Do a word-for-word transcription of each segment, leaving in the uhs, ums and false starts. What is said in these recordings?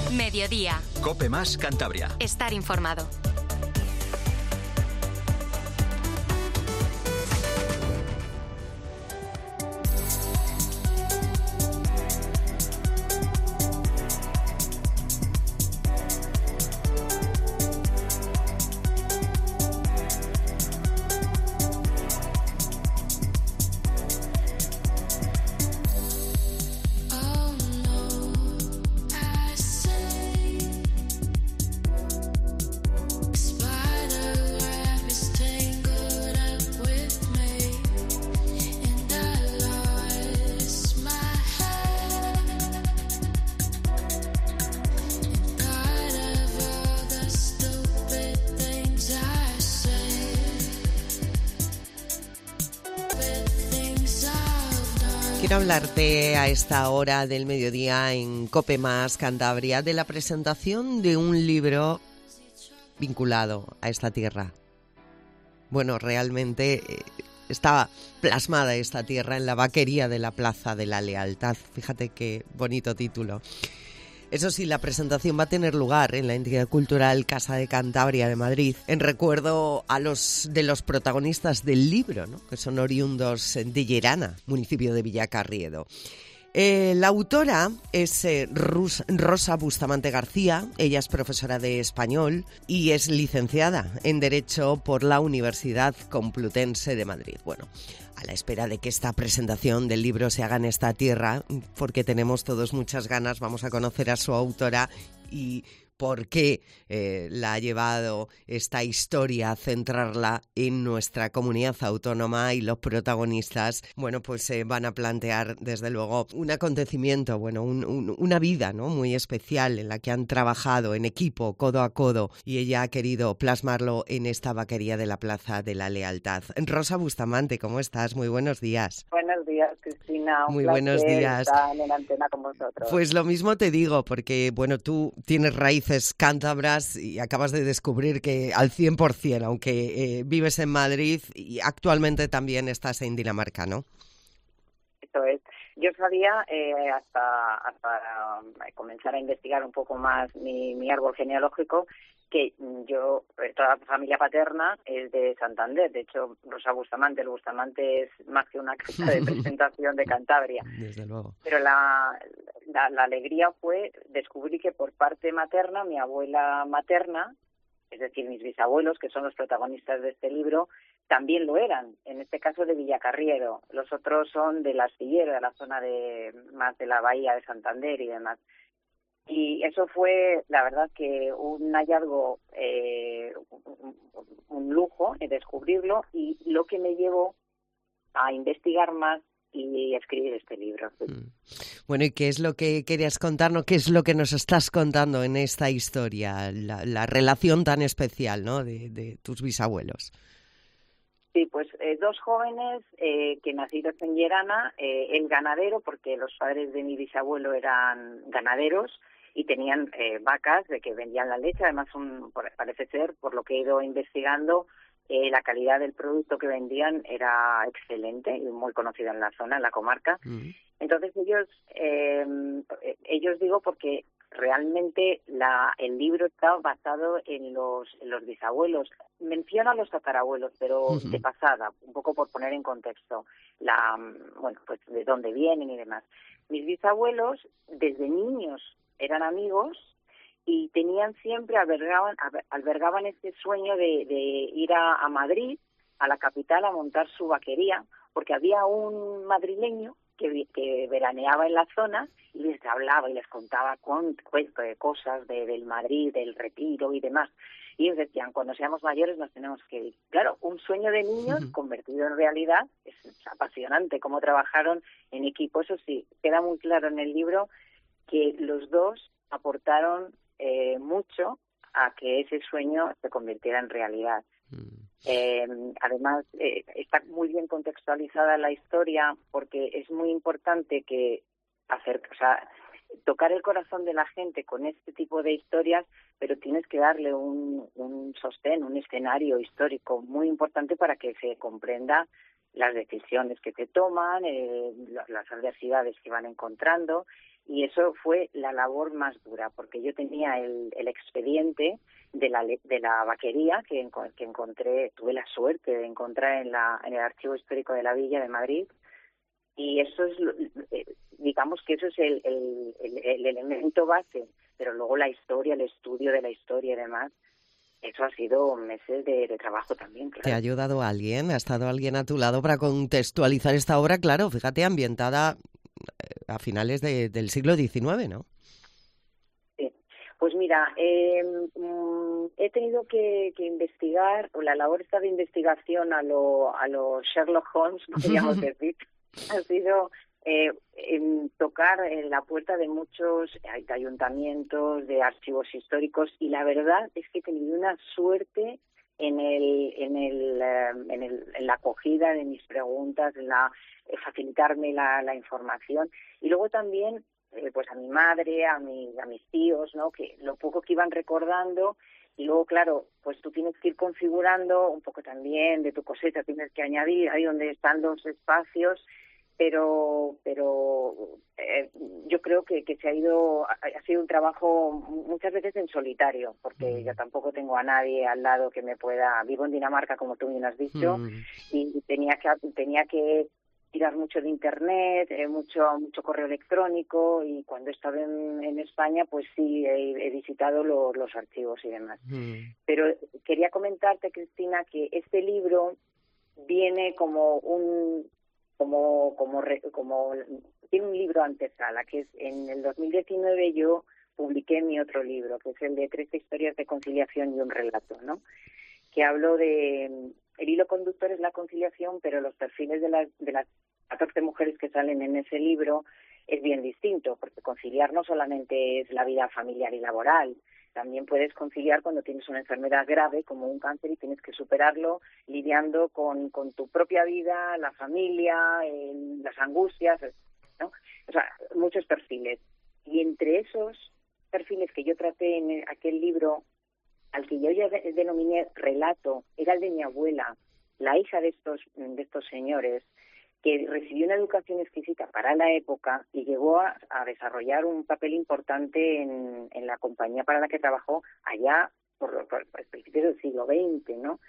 Mediodía. COPE más Cantabria. Estar informado. Quiero hablarte a esta hora del mediodía en COPE más Cantabria de la presentación de un libro vinculado a esta tierra. Bueno, realmente eh, estaba plasmada esta tierra en la vaquería de la Plaza de la Lealtad. Fíjate qué bonito título. Eso sí, la presentación va a tener lugar en la entidad cultural Casa de Cantabria de Madrid, en recuerdo a los de los protagonistas del libro, ¿no?, que son oriundos de Llerana, municipio de Villacarriedo. Eh, la autora es eh, Rus, Rosa Bustamante García. Ella es profesora de español y es licenciada en Derecho por la Universidad Complutense de Madrid. Bueno, a la espera de que esta presentación del libro se haga en esta tierra, porque tenemos todos muchas ganas, vamos a conocer a su autora y por qué eh, la ha llevado esta historia a centrarla en nuestra comunidad autónoma, y los protagonistas, bueno, pues eh, van a plantear desde luego un acontecimiento, bueno, un, un, una vida, ¿no?, muy especial en la que han trabajado en equipo, codo a codo, y ella ha querido plasmarlo en esta vaquería de la Plaza de la Lealtad. Rosa Bustamante, ¿cómo estás? Muy buenos días. Buenos días, Cristina. Un Muy placer buenos días. estar en antena con vosotros. Pues lo mismo te digo, porque bueno, tú tienes raíces cántabras y acabas de descubrir que al cien por ciento, aunque eh, vives en Madrid y actualmente también estás en Dinamarca, ¿no? Eso es. Yo sabía, eh, hasta, hasta um, comenzar a investigar un poco más mi, mi árbol genealógico, que yo, toda la familia paterna es de Santander. De hecho, Rosa Bustamante, el Bustamante es más que una carta de presentación de Cantabria. Desde luego. Pero la, la, la alegría fue descubrir que por parte materna, mi abuela materna, es decir, mis bisabuelos, que son los protagonistas de este libro, también lo eran, en este caso de Villacarriedo. Los otros son del Astillero, de la zona de más de la bahía de Santander y demás. Y eso fue, la verdad, que un hallazgo, eh, un, un lujo eh, descubrirlo, y lo que me llevó a investigar más y escribir este libro. Bueno, ¿y qué es lo que querías contarnos? ¿Qué es lo que nos estás contando en esta historia? La, la relación tan especial, ¿no?, de, de tus bisabuelos. Sí, pues eh, dos jóvenes eh, que nacidos en Llerana, eh, el ganadero, porque los padres de mi bisabuelo eran ganaderos y tenían eh, vacas de que vendían la leche. Además, un, parece ser, por lo que he ido investigando, eh, la calidad del producto que vendían era excelente y muy conocida en la zona, en la comarca. Mm. Entonces ellos, eh, ellos digo porque realmente la, el libro está basado en los, en los bisabuelos. Menciona a los tatarabuelos, pero uh-huh. de pasada, un poco por poner en contexto la, bueno, pues de dónde vienen y demás. Mis bisabuelos, desde niños, eran amigos y tenían siempre, albergaban, albergaban este sueño de, de ir a, a Madrid, a la capital, a montar su vaquería, porque había un madrileño que, que veraneaba en la zona y les hablaba y les contaba con, pues, cosas de, del Madrid, del Retiro y demás. Y ellos decían, cuando seamos mayores nos tenemos que ir. Claro, un sueño de niños uh-huh. convertido en realidad. Es, es apasionante cómo trabajaron en equipo. Eso sí, queda muy claro en el libro que los dos aportaron eh, mucho a que ese sueño se convirtiera en realidad. Uh-huh. Eh, además, eh, está muy bien contextualizada la historia, porque es muy importante que hacer, o sea, tocar el corazón de la gente con este tipo de historias, pero tienes que darle un, un sostén, un escenario histórico muy importante para que se comprenda las decisiones que se toman, eh, las adversidades que van encontrando. Y eso fue la labor más dura, porque yo tenía el, el expediente de la de la vaquería que, que encontré, tuve la suerte de encontrar en, la, en el Archivo Histórico de la Villa de Madrid, y eso es, digamos que eso es el, el, el, el elemento base, pero luego la historia, el estudio de la historia y demás, eso ha sido meses de, de trabajo también, claro. ¿Te ha ayudado alguien? ¿Ha estado alguien a tu lado para contextualizar esta obra? Claro, fíjate, ambientada a finales de, del siglo diecinueve, ¿no? Sí. Pues mira, eh, he tenido que, que investigar, o la labor esta de investigación a lo, a lo Sherlock Holmes, podríamos decir, ha sido eh, en tocar en la puerta de muchos ayuntamientos, de archivos históricos, y la verdad es que he tenido una suerte en el en el, en, el, en la acogida de mis preguntas, en la eh, facilitarme la, la información, y luego también eh, pues a mi madre, a mi, a mis tíos, ¿no? Que lo poco que iban recordando, y luego claro, pues tú tienes que ir configurando un poco también de tu cosecha, tienes que añadir ahí donde están los espacios, pero pero eh, yo creo que, que se ha ido ha, ha sido un trabajo muchas veces en solitario, porque mm. yo tampoco tengo a nadie al lado que me pueda. Vivo en Dinamarca, como tú bien has dicho, mm. y tenía que tenía que tirar mucho de internet, eh, mucho mucho correo electrónico, y cuando he estado en, en España, pues sí he, he visitado los, los archivos y demás. Mm. Pero quería comentarte, Cristina, que este libro viene como un como como como tiene un libro antesala, que es en el dos mil diecinueve yo publiqué mi otro libro, que es el de trece historias de conciliación y un relato, ¿no? Que hablo de el hilo conductor es la conciliación, pero los perfiles de las de las catorce mujeres que salen en ese libro es bien distinto, porque conciliar no solamente es la vida familiar y laboral, también puedes conciliar cuando tienes una enfermedad grave como un cáncer y tienes que superarlo lidiando con, con tu propia vida, la familia, eh, las angustias, ¿no? O sea, muchos perfiles. Y entre esos perfiles que yo traté en aquel libro, al que yo ya de, denominé relato, era el de mi abuela, la hija de estos, de estos señores, que recibió una educación exquisita para la época y llegó a, a desarrollar un papel importante en, en la compañía para la que trabajó allá por, por, por principios del siglo veinte, ¿no?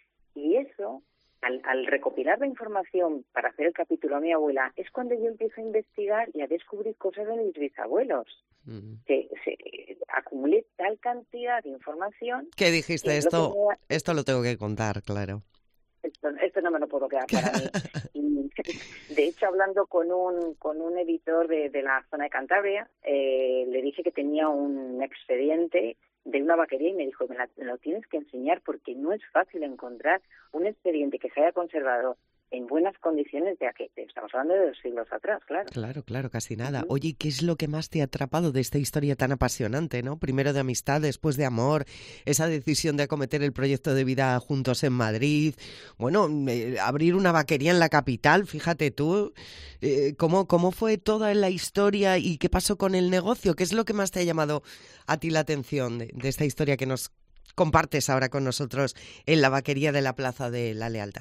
Y eso, al, al recopilar la información para hacer el capítulo a mi abuela, es cuando yo empiezo a investigar y a descubrir cosas de mis bisabuelos. Mm. Que se acumulé tal cantidad de información. ¿Qué dijiste? Que esto, lo que me... esto lo tengo que contar, claro. Esto, esto no me lo puedo quedar para mí. Y, de hecho, hablando con un con un editor de, de la zona de Cantabria, eh, le dije que tenía un expediente de una vaquería y me dijo, me, la, me lo tienes que enseñar porque no es fácil encontrar un expediente que se haya conservado en buenas condiciones de aquel. Estamos hablando de dos siglos atrás, claro. Claro, claro, casi nada. Uh-huh. Oye, ¿qué es lo que más te ha atrapado de esta historia tan apasionante, no? Primero de amistad, después de amor, esa decisión de acometer el proyecto de vida juntos en Madrid, bueno, eh, abrir una vaquería en la capital, fíjate tú, eh, ¿cómo, cómo fue toda la historia y qué pasó con el negocio? ¿Qué es lo que más te ha llamado a ti la atención de, de esta historia que nos compartes ahora con nosotros en la vaquería de la Plaza de la Lealtad?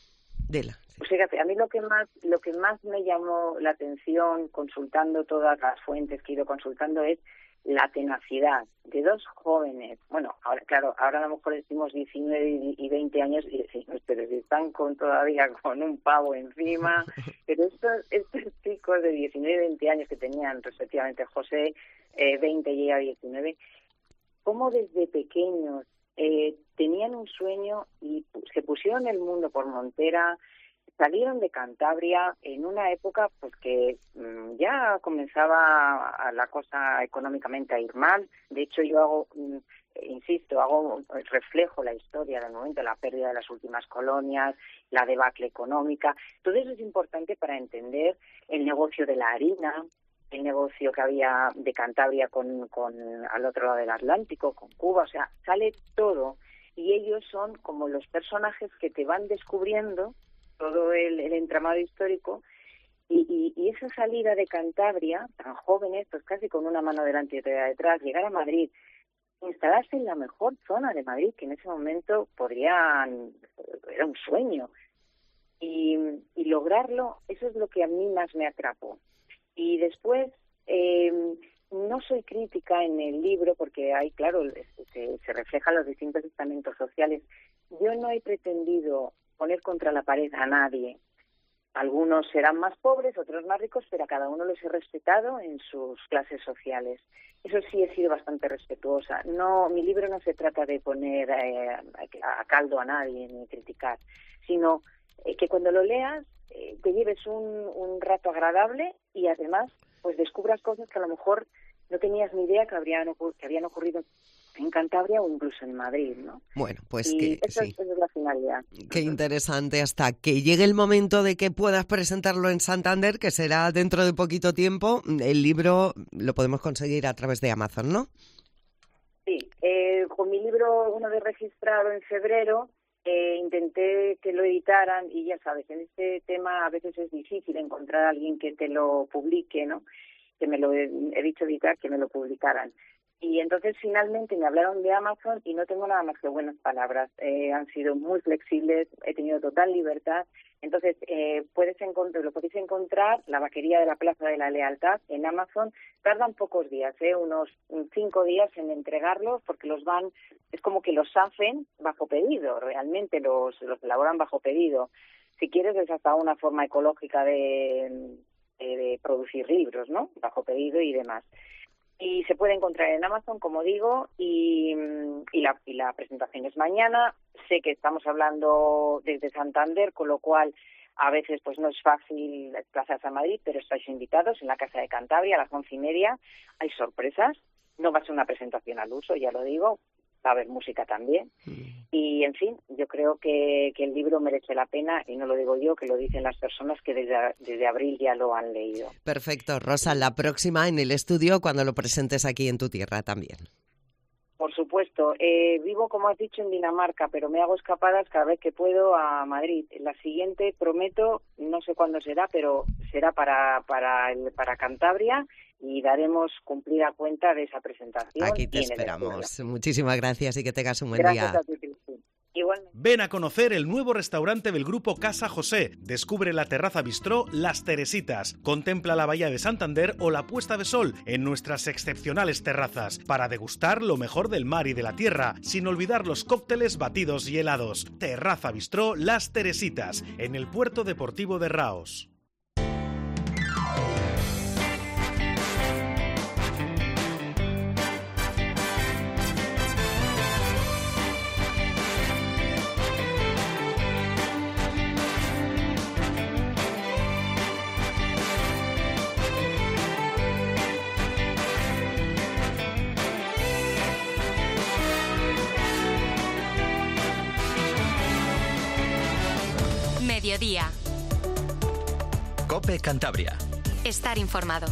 Dela. Pues fíjate, a mí lo que más lo que más me llamó la atención consultando todas las fuentes que he ido consultando es la tenacidad de dos jóvenes. Bueno, ahora claro, ahora a lo mejor decimos diecinueve y veinte años y decimos, pero si están con todavía con un pavo encima, pero estos, estos chicos de diecinueve y veinte años que tenían respectivamente José, eh, veinte y ella diecinueve, cómo desde pequeños eh, tenían un sueño y se pusieron el mundo por montera. Salieron de Cantabria en una época pues que mmm, ya comenzaba a la cosa económicamente a ir mal. De hecho, yo hago, mmm, insisto, hago reflejo la historia del momento, la pérdida de las últimas colonias, la debacle económica. Todo eso es importante para entender el negocio de la harina, el negocio que había de Cantabria con, con al otro lado del Atlántico, con Cuba. O sea, sale todo. Y ellos son como los personajes que te van descubriendo todo el, el entramado histórico, y, y, y esa salida de Cantabria, tan jóvenes, pues casi con una mano delante y otra detrás, llegar a Madrid, instalarse en la mejor zona de Madrid, que en ese momento podrían, era un sueño, y, y lograrlo, eso es lo que a mí más me atrapó. Y después, Eh, no soy crítica en el libro porque hay, claro, se, se reflejan los distintos estamentos sociales. Yo no he pretendido poner contra la pared a nadie. Algunos serán más pobres, otros más ricos, pero a cada uno los he respetado en sus clases sociales. Eso sí, he sido bastante respetuosa. No, mi libro no se trata de poner eh, a caldo a nadie ni criticar, sino eh, que cuando lo leas eh, te lleves un, un rato agradable y además pues descubras cosas que a lo mejor no tenías ni idea que habrían ocur- que habían ocurrido en Cantabria o incluso en Madrid, ¿no? Bueno, pues y que eso, sí. es, esa es la finalidad. Qué interesante, hasta que llegue el momento de que puedas presentarlo en Santander, que será dentro de poquito tiempo. El libro lo podemos conseguir a través de Amazon, ¿no? Sí, eh, con mi libro, uno de registrado en febrero, eh, intenté que lo editaran y ya sabes, en este tema a veces es difícil encontrar a alguien que te lo publique, ¿no? Que me lo he, he dicho editar, que me lo publicaran. Y entonces finalmente me hablaron de Amazon y no tengo nada más que buenas palabras. Eh, han sido muy flexibles, he tenido total libertad. Entonces eh, puedes encontrar, lo podéis encontrar, la vaquería de la Plaza de la Lealtad en Amazon. Tardan pocos días, eh, unos cinco días en entregarlos porque los van, es como que los hacen bajo pedido, realmente los, los elaboran bajo pedido. Si quieres es hasta una forma ecológica de, de, de producir libros, ¿no? Bajo pedido y demás. Y se puede encontrar en Amazon, como digo, y, y, la, y la presentación es mañana. Sé que estamos hablando desde Santander, con lo cual a veces pues no es fácil desplazarse a Madrid, pero estáis invitados en la Casa de Cantabria a las once y media. Hay sorpresas, no va a ser una presentación al uso, ya lo digo, va a haber música también. Y, en fin, yo creo que, que el libro merece la pena, y no lo digo yo, que lo dicen las personas que desde, desde abril ya lo han leído. Perfecto, Rosa, la próxima en el estudio cuando lo presentes aquí en tu tierra también. Por supuesto, eh, vivo, como has dicho, en Dinamarca, pero me hago escapadas cada vez que puedo a Madrid. La siguiente, prometo, no sé cuándo será, pero será para, para, el, para Cantabria, y daremos cumplida cuenta de esa presentación. Aquí te esperamos. Muchísimas gracias y que tengas un buen gracias día. A ti, Cristina. Igualmente. Ven a conocer el nuevo restaurante del grupo Casa José. Descubre la terraza bistró Las Teresitas. Contempla la bahía de Santander o la puesta de sol en nuestras excepcionales terrazas para degustar lo mejor del mar y de la tierra, sin olvidar los cócteles batidos y helados. Terraza bistró Las Teresitas, en el puerto deportivo de Raos. Mediodía. COPE Cantabria. Estar informado.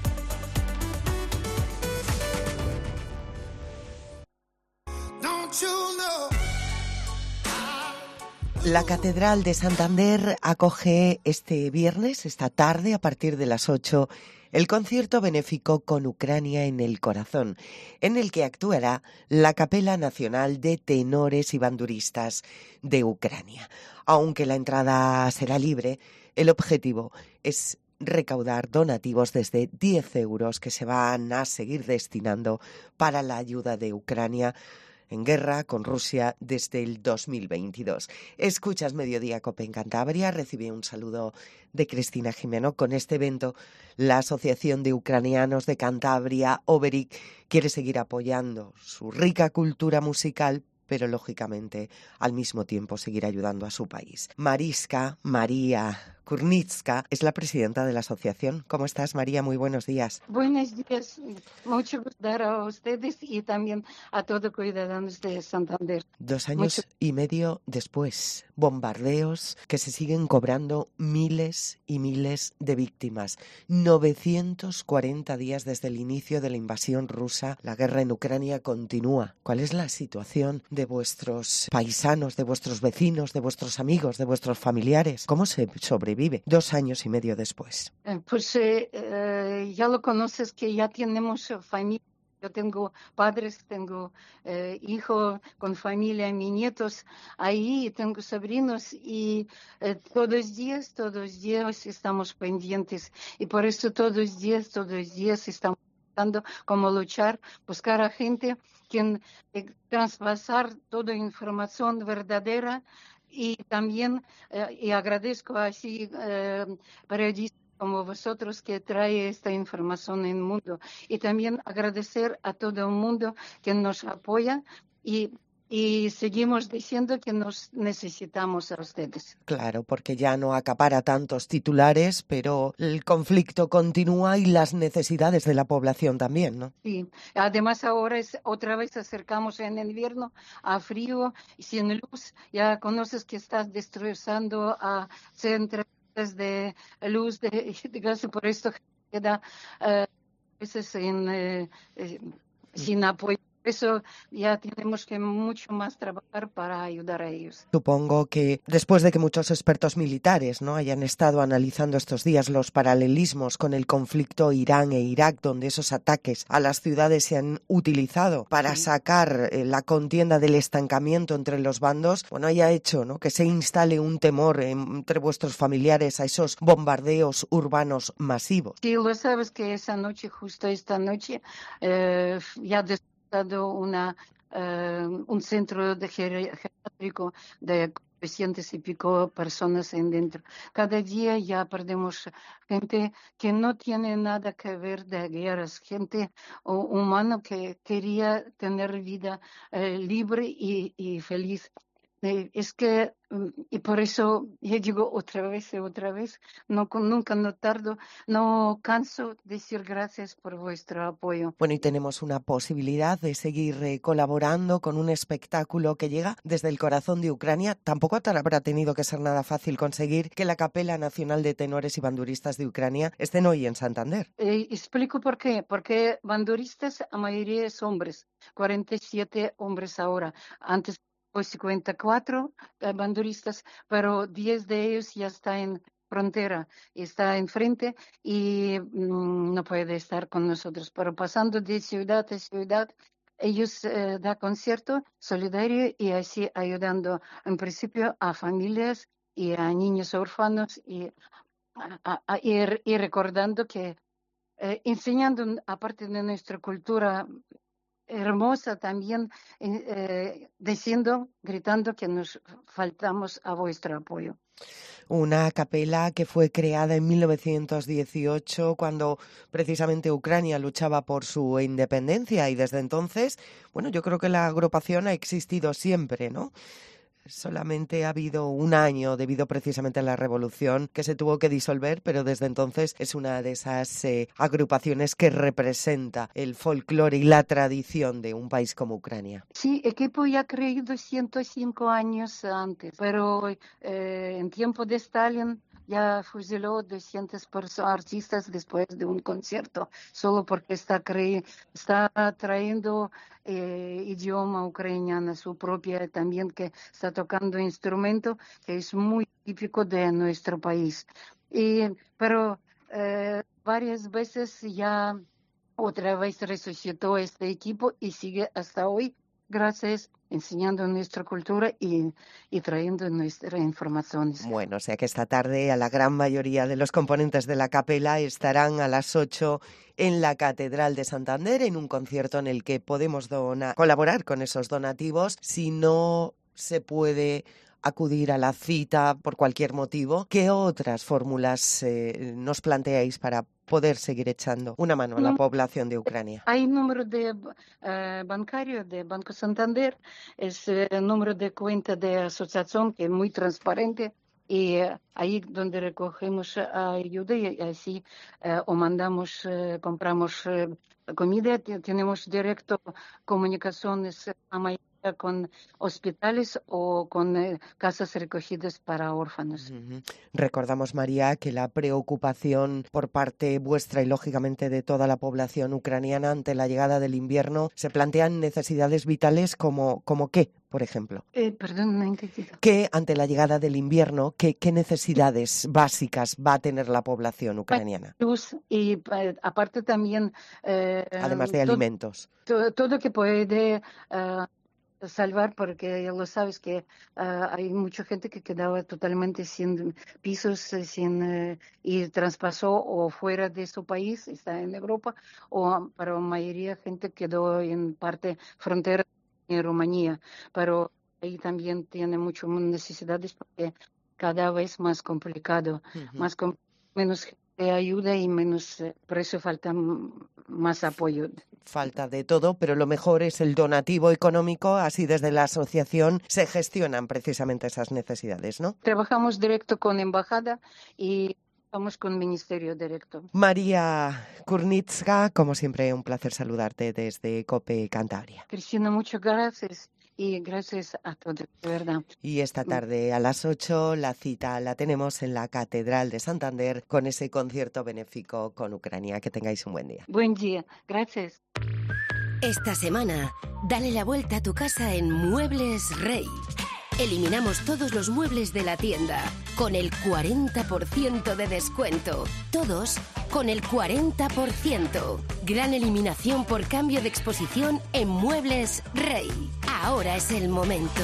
La Catedral de Santander acoge este viernes, esta tarde, a partir de las ocho, el concierto benéfico Con Ucrania en el Corazón, en el que actuará la Capela Nacional de Tenores y Banduristas de Ucrania. Aunque la entrada será libre, el objetivo es recaudar donativos desde diez euros que se van a seguir destinando para la ayuda de Ucrania en guerra con Rusia desde el dos mil veintidós. Escuchas Mediodía Cope en Cantabria. Recibe un saludo de Cristina Jimeno. Con este evento, la Asociación de Ucranianos de Cantabria, Oberik, quiere seguir apoyando su rica cultura musical, pero lógicamente al mismo tiempo seguir ayudando a su país. Mariska María Kurnitska es la presidenta de la asociación. ¿Cómo estás, María? Muy buenos días. Buenos días. Mucho gusto a ustedes y también a todos los ciudadanos de Santander. Dos años Mucho... y medio después, bombardeos que se siguen cobrando miles y miles de víctimas. novecientos cuarenta días desde el inicio de la invasión rusa. La guerra en Ucrania continúa. ¿Cuál es la situación de vuestros paisanos, de vuestros vecinos, de vuestros amigos, de vuestros familiares? ¿Cómo se sobrevive dos años y medio después? Pues eh, eh, ya lo conoces, que ya tenemos familia Yo tengo padres, tengo eh, hijos con familia, mis nietos ahí, tengo sobrinos y eh, todos los días, todos los días estamos pendientes y por eso todos los días, todos los días estamos buscando cómo luchar, buscar a gente quien eh, traspasar toda información verdadera y también eh, y agradezco así eh, periodistas como vosotros que trae esta información en el mundo. Y también agradecer a todo el mundo que nos apoya y, y seguimos diciendo que nos necesitamos a ustedes. Claro, porque ya no acapara tantos titulares, pero el conflicto continúa y las necesidades de la población también, ¿no? Sí, además ahora es, otra vez acercamos en invierno a frío y sin luz. Ya conoces que estás destrozando a centros de luz, de, de gas, y por esto queda eh, a veces en, eh, eh, sin apoyo. Por eso ya tenemos que mucho más trabajar para ayudar a ellos. Supongo que después de que muchos expertos militares, ¿no?, hayan estado analizando estos días los paralelismos con el conflicto Irán e Irak, donde esos ataques a las ciudades se han utilizado para Sí. sacar eh, la contienda del estancamiento entre los bandos, bueno, haya hecho, ¿no?, que se instale un temor entre vuestros familiares a esos bombardeos urbanos masivos. Sí, lo sabes que esa noche, justo esta noche, eh, ya despertado una eh, un centro de ger- geriátrico de trescientas y pico personas en dentro. Cada día ya perdemos gente que no tiene nada que ver de guerras, gente o, humana que quería tener vida eh, libre y, y feliz. Eh, Es que, mm, y por eso yo digo otra vez y otra vez, no, con- nunca no tardo, no canso de decir gracias por vuestro apoyo. Bueno, y tenemos una posibilidad de seguir eh, colaborando con un espectáculo que llega desde el corazón de Ucrania. Tampoco te habrá tenido que ser nada fácil conseguir que la Capela Nacional de Tenores y Banduristas de Ucrania estén hoy en Santander. Eh, explico por qué. Porque banduristas, a mayoría es hombres, cuarenta y siete hombres ahora. Antes pues cincuenta y cuatro eh, banduristas, pero diez de ellos ya están en frontera, está enfrente y mm, no puede estar con nosotros. Pero pasando de ciudad a ciudad, ellos eh, dan concierto solidario y así ayudando en principio a familias y a niños orfanos y, a- a- a- y, y recordando que eh, enseñando, aparte de nuestra cultura hermosa, también eh, eh, diciendo, gritando que nos faltamos a vuestro apoyo. Una capela que fue creada en mil novecientos dieciocho cuando precisamente Ucrania luchaba por su independencia y desde entonces, bueno, yo creo que la agrupación ha existido siempre, ¿no? Solamente ha habido un año debido precisamente a la revolución que se tuvo que disolver, pero desde entonces es una de esas eh, agrupaciones que representa el folclore y la tradición de un país como Ucrania. Sí, equipo ya creído ciento cinco años antes, pero eh, en tiempo de Stalin ya fusiló doscientos perso- artistas después de un concierto, solo porque está, cre- está trayendo eh, idioma ucraniano, su propia también, que está tocando instrumento que es muy típico de nuestro país. Y, pero eh, varias veces ya otra vez resucitó este equipo y sigue hasta hoy, gracias, enseñando nuestra cultura y, y trayendo nuestras informaciones. Bueno, o sea que esta tarde a la gran mayoría de los componentes de la capela estarán a las ocho en la Catedral de Santander en un concierto en el que podemos dona- colaborar con esos donativos. Si no se puede acudir a la cita por cualquier motivo, ¿qué otras fórmulas eh, nos planteáis para poder seguir echando una mano a la No, población de Ucrania? hay número de eh, bancario de Banco Santander, es eh, número de cuenta de asociación que es muy transparente y eh, ahí donde recogemos eh, ayuda y así eh, o mandamos, eh, compramos eh, comida, te- tenemos directo comunicaciones a mayoría con hospitales o con eh, casas recogidas para órfanos. Uh-huh. Recordamos, María, que la preocupación por parte vuestra y lógicamente de toda la población ucraniana ante la llegada del invierno, se plantean necesidades vitales como, como ¿qué, por ejemplo? Eh, perdón, no he entendido. ¿Qué ante la llegada del invierno, qué, qué necesidades básicas va a tener la población ucraniana? Luz y eh, aparte también... Eh, Además de todo, alimentos. Todo, todo que puede... Uh, salvar, porque ya lo sabes que uh, hay mucha gente que quedaba totalmente sin pisos, sin uh, y traspasó o fuera de su país, está en Europa, o para la mayoría gente quedó en parte frontera en Rumanía, pero ahí también tiene muchas necesidades porque cada vez más complicado, uh-huh. más com- menos de ayuda y menos eh, precio, falta más apoyo. Falta de todo, pero lo mejor es el donativo económico, así desde la asociación se gestionan precisamente esas necesidades, ¿no? Trabajamos directo con embajada y vamos con ministerio directo. María Kurnitska, como siempre, un placer saludarte desde COPE Cantabria. Cristina, muchas gracias. Y gracias a todos, de verdad. Y esta tarde a las ocho la cita la tenemos en la Catedral de Santander con ese concierto benéfico con Ucrania. Que tengáis un buen día. Buen día, gracias. Esta semana, dale la vuelta a tu casa en Muebles Rey. Eliminamos todos los muebles de la tienda con el cuarenta por ciento de descuento. Todos con el cuarenta por ciento. Gran eliminación por cambio de exposición en Muebles Rey. Ahora es el momento.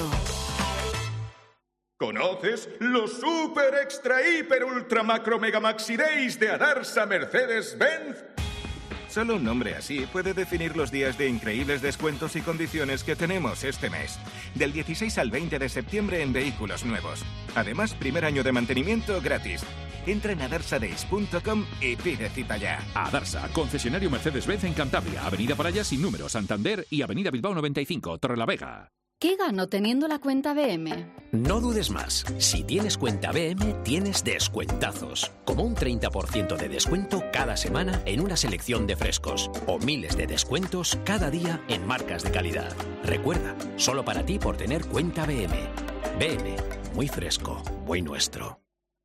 ¿Conoces los super extra hiper ultra macro mega maxi days de Adarsa Mercedes-Benz? Solo un nombre así puede definir los días de increíbles descuentos y condiciones que tenemos este mes. Del dieciséis al veinte de septiembre en vehículos nuevos. Además, primer año de mantenimiento gratis. Entra en adarsa days punto com y pide cita ya. Adarsa, concesionario Mercedes-Benz en Cantabria, Avenida Paraya sin número, Santander y Avenida Bilbao noventa y cinco, Torrelavega. ¿Qué gano teniendo la cuenta B M? No dudes más. Si tienes cuenta B M, tienes descuentazos. Como un treinta por ciento de descuento cada semana en una selección de frescos. O miles de descuentos cada día en marcas de calidad. Recuerda, solo para ti por tener cuenta B M. B M, muy fresco, muy nuestro.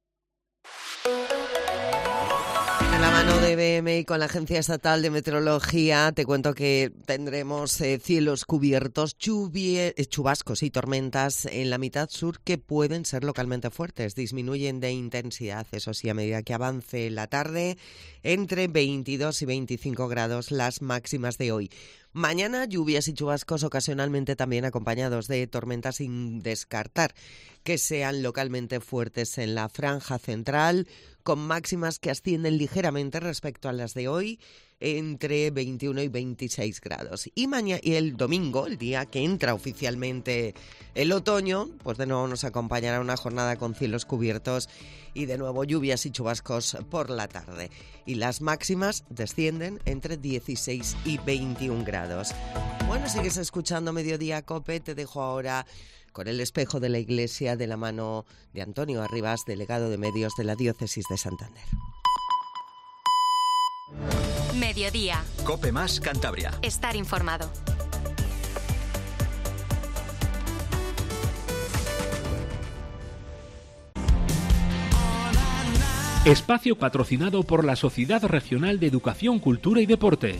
De la mano de B M y con la Agencia Estatal de Meteorología, te cuento que tendremos eh, cielos cubiertos, chubie, eh, chubascos y tormentas en la mitad sur que pueden ser localmente fuertes. Disminuyen de intensidad, eso sí, a medida que avance la tarde, entre veintidós y veinticinco grados las máximas de hoy. Mañana lluvias y chubascos ocasionalmente también acompañados de tormentas, sin descartar que sean localmente fuertes en la franja central, con máximas que ascienden ligeramente respecto a las de hoy, entre veintiuno y veintiséis grados. Y mañana y el domingo, el día que entra oficialmente el otoño, pues de nuevo nos acompañará una jornada con cielos cubiertos y de nuevo lluvias y chubascos por la tarde. Y las máximas descienden entre dieciséis y veintiún grados. Bueno, sigues escuchando Mediodía COPE, te dejo ahora con el espejo de la iglesia de la mano de Antonio Arribas, delegado de medios de la Diócesis de Santander. Mediodía. COPE más Cantabria. Estar informado. Espacio patrocinado por la Sociedad Regional de Educación, Cultura y Deporte.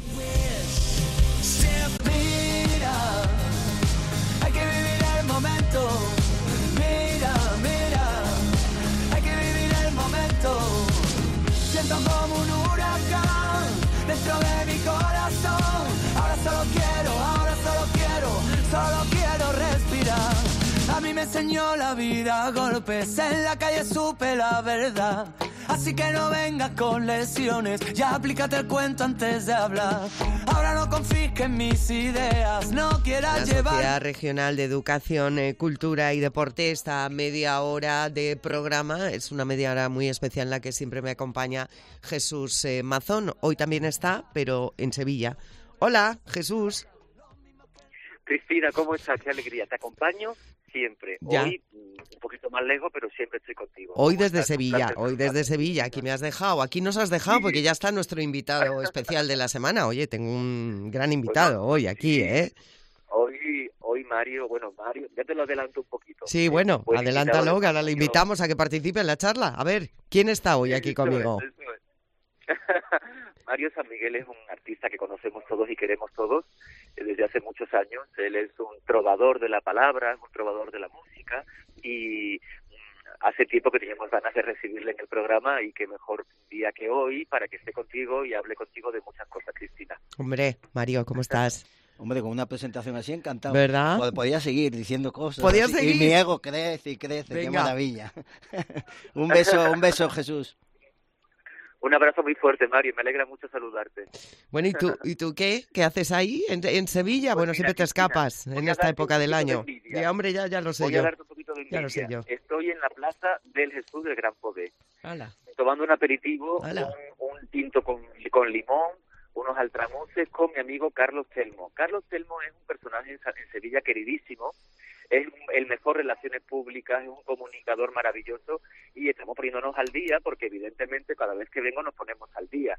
Como un huracán dentro de mi corazón. Ahora solo quiero, ahora solo quiero, solo quiero respirar. A mí me enseñó la vida a golpes, en la calle supe la verdad. Así que no vengas con lesiones, ya aplícate el cuento antes de hablar. Ahora no confisques mis ideas, no quieras la llevar... La Sociedad Regional de Educación, eh, Cultura y Deporte, esta media hora de programa, es una media hora muy especial en la que siempre me acompaña Jesús eh, Mazón. Hoy también está, pero en Sevilla. Hola, Jesús. Cristina, ¿cómo estás? Qué alegría, te acompaño siempre. Ya. Hoy un poquito más lejos, pero siempre estoy contigo. Hoy desde Sevilla, hoy desde Sevilla. Aquí me has dejado, aquí nos has dejado porque ya está nuestro invitado especial de la semana. Oye, tengo un gran invitado hoy aquí, ¿eh? Hoy, hoy hoy Mario, bueno, Mario, ya te lo adelanto un poquito. Sí, bueno, Pues adelántalo, que ahora le invitamos a que participe en la charla. A ver, ¿quién está hoy aquí conmigo? Eso es, eso es. Mario San Miguel es un artista que conocemos todos y queremos todos desde hace muchos años. Él es un trovador de la palabra, un trovador de la música, y hace tiempo que teníamos ganas de recibirle en el programa, y qué mejor día que hoy para que esté contigo y hable contigo de muchas cosas, Cristina. Hombre, Mario, ¿cómo estás? Hombre, con una presentación así, encantado. ¿Verdad? Pod- Podía seguir diciendo cosas. ¿Podía así, seguir? Y mi ego crece y crece, Venga. qué maravilla. Un beso, un beso, Jesús. Un abrazo muy fuerte, Mario, me alegra mucho saludarte. Bueno, ¿y tú, ¿y tú qué? ¿Qué haces ahí en, en Sevilla? Pues bueno, mira, siempre te Cristina, escapas voy en a esta darte época un del poquito de año. envidia. Ya, hombre, ya, ya lo sé Voy yo. a darte un poquito de Ya lo sé envidia. yo. Estoy en la plaza del Jesús del Gran Poder, Hala. tomando un aperitivo, un, Hala. un tinto con, con limón, unos altramuces con mi amigo Carlos Telmo. Carlos Telmo es un personaje en, Sa- en Sevilla queridísimo, es un- el mejor relaciones públicas, es un comunicador maravilloso, y estamos poniéndonos al día porque evidentemente cada vez que vengo nos ponemos al día.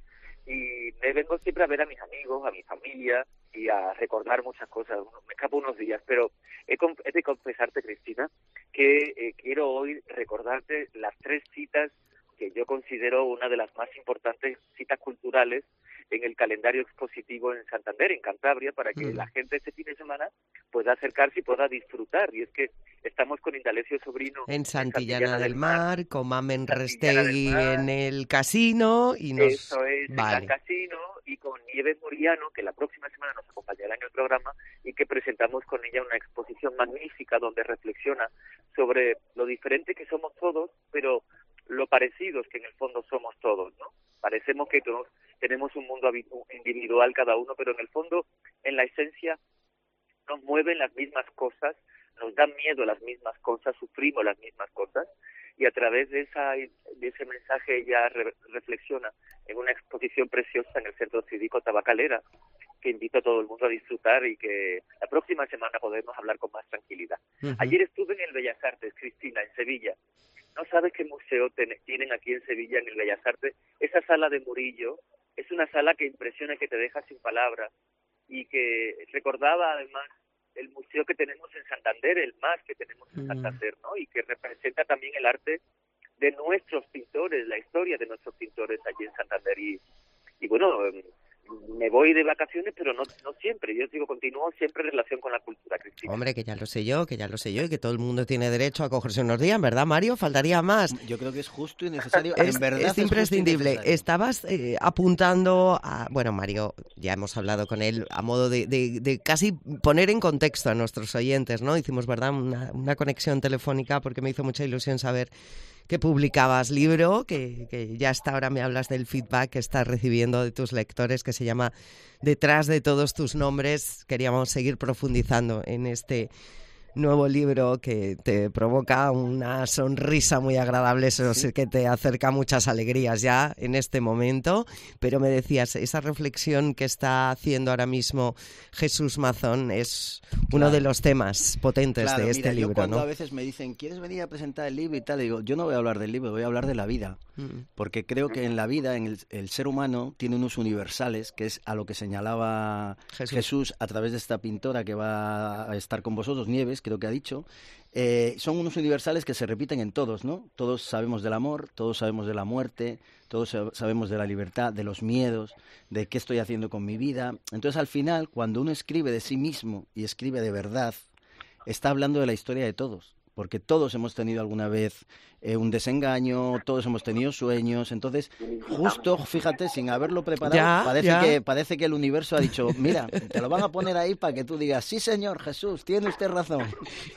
Y me vengo siempre a ver a mis amigos, a mi familia y a recordar muchas cosas. Me escapo unos días, pero he, con- he de confesarte, Cristina, que eh, quiero hoy recordarte las tres citas que yo considero una de las más importantes citas culturales en el calendario expositivo en Santander, en Cantabria, para que Mm. la gente este fin de semana pueda acercarse y pueda disfrutar. Y es que estamos con Indalecio Sobrino En Santillana del Mar, con Mamen Restegui en el casino y nos... Eso es, en Vale. el casino, y con Nieves Moriano, que la próxima semana nos acompañará en el programa, y que presentamos con ella una exposición magnífica donde reflexiona sobre lo diferente que somos todos, pero lo parecidos que en el fondo somos todos, ¿no? Parecemos que todos tenemos un mundo habi- individual cada uno, pero en el fondo, en la esencia, nos mueven las mismas cosas, nos dan miedo las mismas cosas, sufrimos las mismas cosas, y a través de esa de ese mensaje ella re- reflexiona en una exposición preciosa en el Centro Cívico Tabacalera, que invito a todo el mundo a disfrutar, y que la próxima semana podemos hablar con más tranquilidad. Ujú. Ayer estuve en el Bellas Artes, Cristina, en Sevilla. ¿No sabes qué museo ten- tienen aquí en Sevilla, en el Bellas Artes? Esa sala de Murillo es una sala que impresiona y que te deja sin palabras, y que recordaba además el museo que tenemos en Santander, el M A S que tenemos en Mm. Santander, ¿no? Y que representa también el arte de nuestros pintores, la historia de nuestros pintores allí en Santander. Y, y bueno, em, me voy de vacaciones, pero no, no siempre. Yo digo, continúo siempre en relación con la cultura, Cristina. Hombre, que ya lo sé yo, que ya lo sé yo, y que todo el mundo tiene derecho a cogerse unos días, ¿verdad, Mario? Faltaría más. Yo creo que es justo y necesario. Es, en verdad es justo y imprescindible. necesario. Estabas eh, apuntando a... Bueno, Mario, ya hemos hablado con él a modo de, de- de casi poner en contexto a nuestros oyentes, ¿no? Hicimos, ¿verdad?, una, una conexión telefónica porque me hizo mucha ilusión saber que publicabas libro, que, que ya hasta ahora me hablas del feedback que estás recibiendo de tus lectores, que se llama Detrás de todos tus nombres. Queríamos seguir profundizando en este nuevo libro que te provoca una sonrisa muy agradable, eso sí que te acerca muchas alegrías ya en este momento, pero me decías, esa reflexión que está haciendo ahora mismo Jesús Mazón es uno Claro. de los temas potentes Claro, de este mira, yo libro, cuando ¿no? a veces me dicen, ¿quieres venir a presentar el libro y tal? Y digo, yo no voy a hablar del libro, voy a hablar de la vida. Mm. Porque creo que en la vida, en el, el ser humano, tiene unos universales, que es a lo que señalaba Jesús. Jesús. a través de esta pintora que va a estar con vosotros, Nieves, creo que ha dicho. Eh, son unos universales que se repiten en todos, ¿no? Todos sabemos del amor, todos sabemos de la muerte, todos sab- sabemos de la libertad, de los miedos, de qué estoy haciendo con mi vida. Entonces, al final, cuando uno escribe de sí mismo y escribe de verdad, está hablando de la historia de todos, porque todos hemos tenido alguna vez eh, un desengaño, todos hemos tenido sueños. Entonces, justo, fíjate, sin haberlo preparado, Ya, parece, ya. Que, parece que el universo ha dicho, mira, te lo van a poner ahí para que tú digas, sí señor Jesús, tiene usted razón.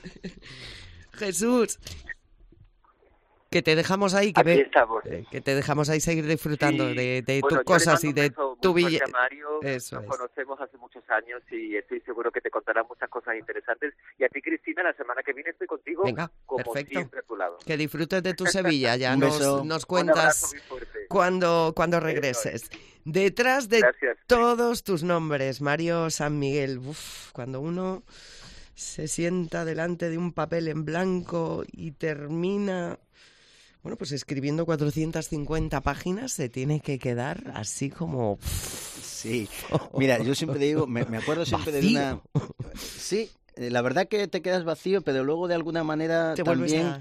Jesús, que te dejamos ahí, que, Aquí ve- estamos. eh, que te dejamos ahí seguir disfrutando Sí. de, de Bueno, tus yo le cosas y mando un de beso tu muy fuerte billete. a Mario. Eso Nos es. conocemos hace muchos años y estoy seguro que te contará muchas cosas interesantes. Y a ti, Cristina, la semana que viene estoy contigo, Venga, como perfecto. siempre a tu lado. Que disfrutes de tu Sevilla, ya Un nos, beso. nos Un abrazo cuentas muy fuerte. cuando, cuando Eso es. regreses. Detrás de Gracias. todos tus nombres, Mario San Miguel. Uf, cuando uno se sienta delante de un papel en blanco y termina, bueno, pues escribiendo cuatrocientas cincuenta páginas, se tiene que quedar así como... uf, Sí, mira, yo siempre digo, me, me acuerdo siempre de Vacío. una... Sí, la verdad que te quedas vacío, pero luego de alguna manera te también a...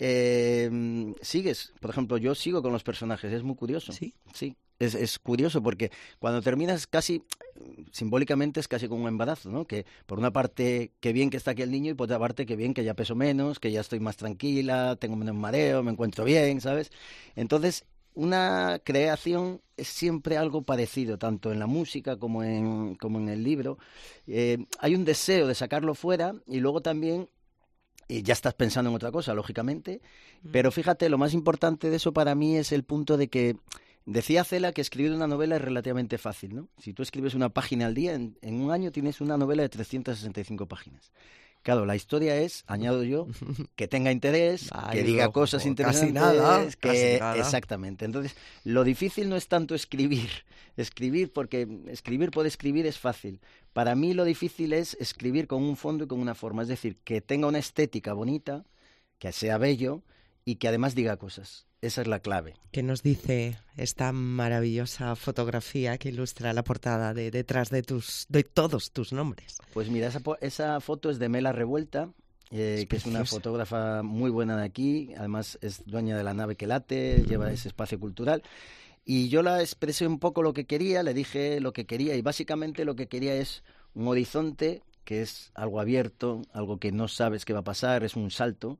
eh, sigues. Por ejemplo, yo sigo con los personajes, es muy curioso. Sí. Sí, es, es curioso porque cuando terminas casi, simbólicamente es casi como un embarazo, ¿no? Que por una parte, qué bien que está aquí el niño y por otra parte, qué bien que ya peso menos, que ya estoy más tranquila, tengo menos mareo, me encuentro bien, ¿sabes? Entonces, una creación es siempre algo parecido, tanto en la música como en, como en el libro. Eh, hay un deseo de sacarlo fuera y luego también eh, ya estás pensando en otra cosa, lógicamente. Mm. Pero fíjate, lo más importante de eso para mí es el punto de que decía Cela que escribir una novela es relativamente fácil, ¿no? Si tú escribes una página al día, en, en un año tienes una novela de trescientas sesenta y cinco páginas. Claro, la historia es, añado yo, que tenga interés, Ay, que diga no, cosas interesantes. Casi nada, que, casi nada. Exactamente. Entonces, lo difícil no es tanto escribir, escribir, porque escribir por escribir es fácil. Para mí lo difícil es escribir con un fondo y con una forma. Es decir, que tenga una estética bonita, que sea bello y que además diga cosas. Esa es la clave. ¿Qué nos dice esta maravillosa fotografía que ilustra la portada de detrás de tus de todos tus nombres? Pues mira, esa, esa foto es de Mela Revuelta, eh, es que es una fotógrafa muy buena de aquí, además es dueña de la nave que late, uh-huh. lleva ese espacio cultural. Y yo la expresé un poco lo que quería, le dije lo que quería y básicamente lo que quería es un horizonte que es algo abierto, algo que no sabes qué va a pasar, es un salto,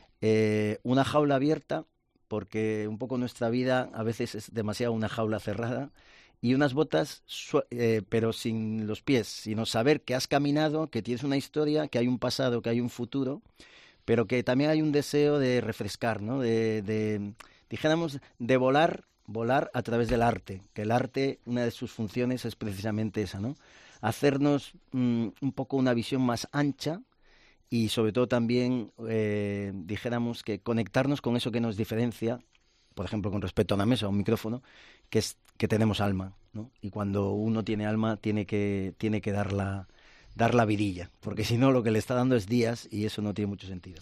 eh, una jaula abierta, porque un poco nuestra vida a veces es demasiado una jaula cerrada, y unas botas, eh, pero sin los pies, sino saber que has caminado, que tienes una historia, que hay un pasado, que hay un futuro, pero que también hay un deseo de refrescar, ¿no? De, de dijéramos, de volar, volar a través del arte, que el arte, una de sus funciones es precisamente esa, ¿no? Hacernos mmm, un poco una visión más ancha, y sobre todo también, eh, dijéramos, que conectarnos con eso que nos diferencia, por ejemplo, con respecto a una mesa o un micrófono, que es que tenemos alma, ¿no? Y cuando uno tiene alma, tiene que, tiene que dar la, dar la vidilla, porque si no, lo que le está dando es días y eso no tiene mucho sentido.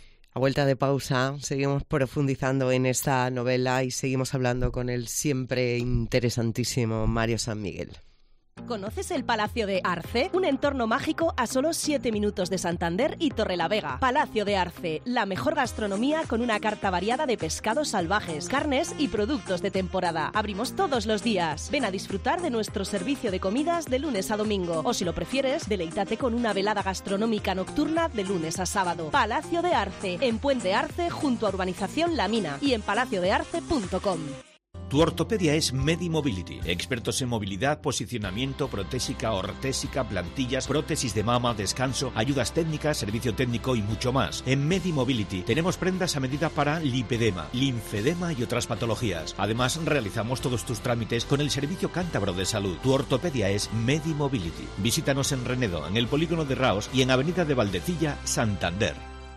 A vuelta de pausa, seguimos profundizando en esta novela y seguimos hablando con el siempre interesantísimo Mario San Miguel. ¿Conoces el Palacio de Arce? Un entorno mágico a solo siete minutos de Santander y Torrelavega. Palacio de Arce, la mejor gastronomía con una carta variada de pescados salvajes, carnes y productos de temporada. Abrimos todos los días. Ven a disfrutar de nuestro servicio de comidas de lunes a domingo. O si lo prefieres, deleítate con una velada gastronómica nocturna de lunes a sábado. Palacio de Arce, en Puente Arce, junto a Urbanización La Mina y en palacio de arce punto com. Tu ortopedia es MediMobility, expertos en movilidad, posicionamiento, protésica, ortésica, plantillas, prótesis de mama, descanso, ayudas técnicas, servicio técnico y mucho más. En MediMobility tenemos prendas a medida para lipedema, linfedema y otras patologías. Además, realizamos todos tus trámites con el Servicio Cántabro de Salud. Tu ortopedia es MediMobility. Visítanos en Renedo, en el Polígono de Raos y en Avenida de Valdecilla, Santander.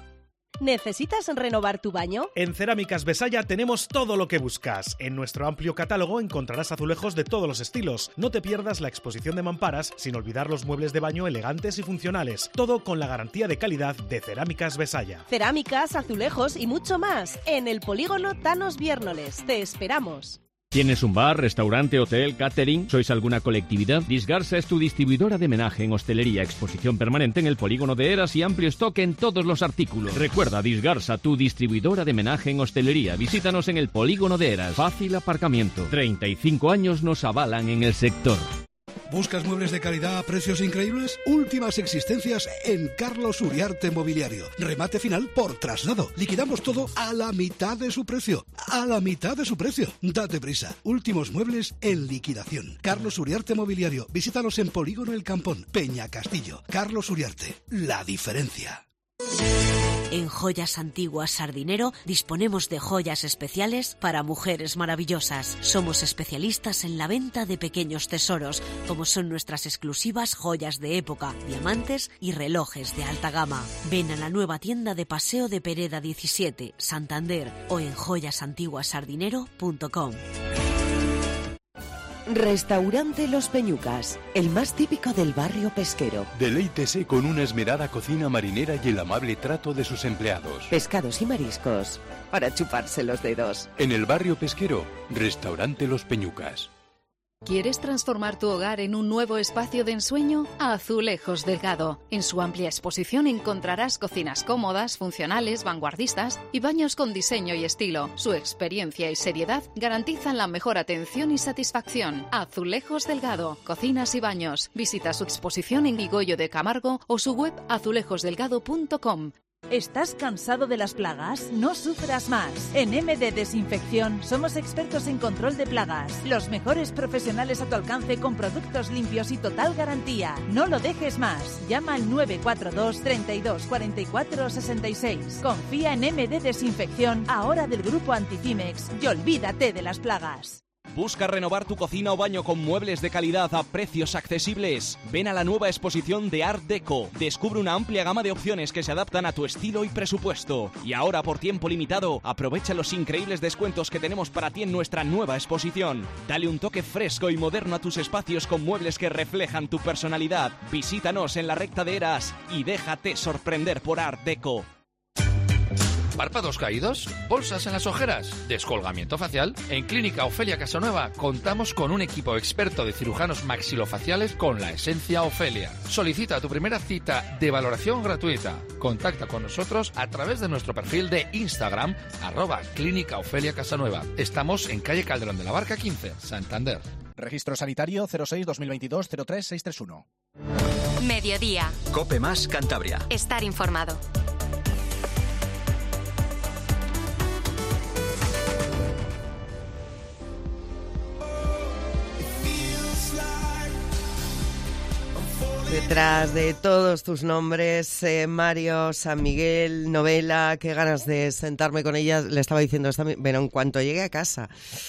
¿Necesitas renovar tu baño? En Cerámicas Besaya tenemos todo lo que buscas. En nuestro amplio catálogo encontrarás azulejos de todos los estilos. No te pierdas la exposición de mamparas, sin olvidar los muebles de baño elegantes y funcionales. Todo con la garantía de calidad de Cerámicas Besaya. Cerámicas, azulejos y mucho más. En el Polígono Thanos Viérnoles. Te esperamos. ¿Tienes un bar, restaurante, hotel, catering? ¿Sois alguna colectividad? Disgarsa es tu distribuidora de menaje en hostelería, exposición permanente en el Polígono de Eras y amplio stock en todos los artículos. Recuerda, Disgarsa, tu distribuidora de menaje en hostelería. Visítanos en el Polígono de Eras. Fácil aparcamiento. treinta y cinco años nos avalan en el sector. ¿Buscas muebles de calidad a precios increíbles? Últimas existencias en Carlos Uriarte Mobiliario. Remate final por traslado. Liquidamos todo a la mitad de su precio. A la mitad de su precio. Date prisa. Últimos muebles en liquidación. Carlos Uriarte Mobiliario. Visítanos en Polígono El Campón, Peña Castillo. Carlos Uriarte. La diferencia. En Joyas Antiguas Sardinero disponemos de joyas especiales para mujeres maravillosas. Somos especialistas en la venta de pequeños tesoros, como son nuestras exclusivas joyas de época, diamantes y relojes de alta gama. Ven a la nueva tienda de Paseo de Pereda diecisiete, Santander, o en joyas antiguas sardinero punto com. Restaurante Los Peñucas, el más típico del barrio pesquero. Deleítese con una esmerada cocina marinera y el amable trato de sus empleados. Pescados y mariscos, para chuparse los dedos. En el barrio pesquero, Restaurante Los Peñucas. ¿Quieres transformar tu hogar en un nuevo espacio de ensueño? Azulejos Delgado. En su amplia exposición encontrarás cocinas cómodas, funcionales, vanguardistas y baños con diseño y estilo. Su experiencia y seriedad garantizan la mejor atención y satisfacción. Azulejos Delgado. Cocinas y baños. Visita su exposición en Vigoyo de Camargo o su web azulejos delgado punto com. ¿Estás cansado de las plagas? No sufras más. En M D Desinfección somos expertos en control de plagas. Los mejores profesionales a tu alcance con productos limpios y total garantía. No lo dejes más. Llama al nueve cuatro dos, treinta y dos, cuarenta y cuatro, sesenta y seis. Confía en M D Desinfección, ahora del grupo Anticimex, y olvídate de las plagas. ¿Busca renovar tu cocina o baño con muebles de calidad a precios accesibles? Ven a la nueva exposición de Art Deco. Descubre una amplia gama de opciones que se adaptan a tu estilo y presupuesto. Y ahora, por tiempo limitado, aprovecha los increíbles descuentos que tenemos para ti en nuestra nueva exposición. Dale un toque fresco y moderno a tus espacios con muebles que reflejan tu personalidad. Visítanos en la recta de Eras y déjate sorprender por Art Deco. ¿Párpados caídos? ¿Bolsas en las ojeras? ¿Descolgamiento facial? En Clínica Ofelia Casanueva contamos con un equipo experto de cirujanos maxilofaciales con la esencia Ofelia. Solicita tu primera cita de valoración gratuita. Contacta con nosotros a través de nuestro perfil de Instagram, arroba Clínica Ofelia Casanueva. Estamos en calle Calderón de la Barca quince, Santander. Registro sanitario cero seis dos mil veintidós cero tres seis tres uno. Mediodía. Cope Más Cantabria. Estar informado. Detrás de todos tus nombres, eh, Mario, San Miguel, novela, qué ganas de sentarme con ella. Le estaba diciendo, esta, bueno, en cuanto llegue a casa,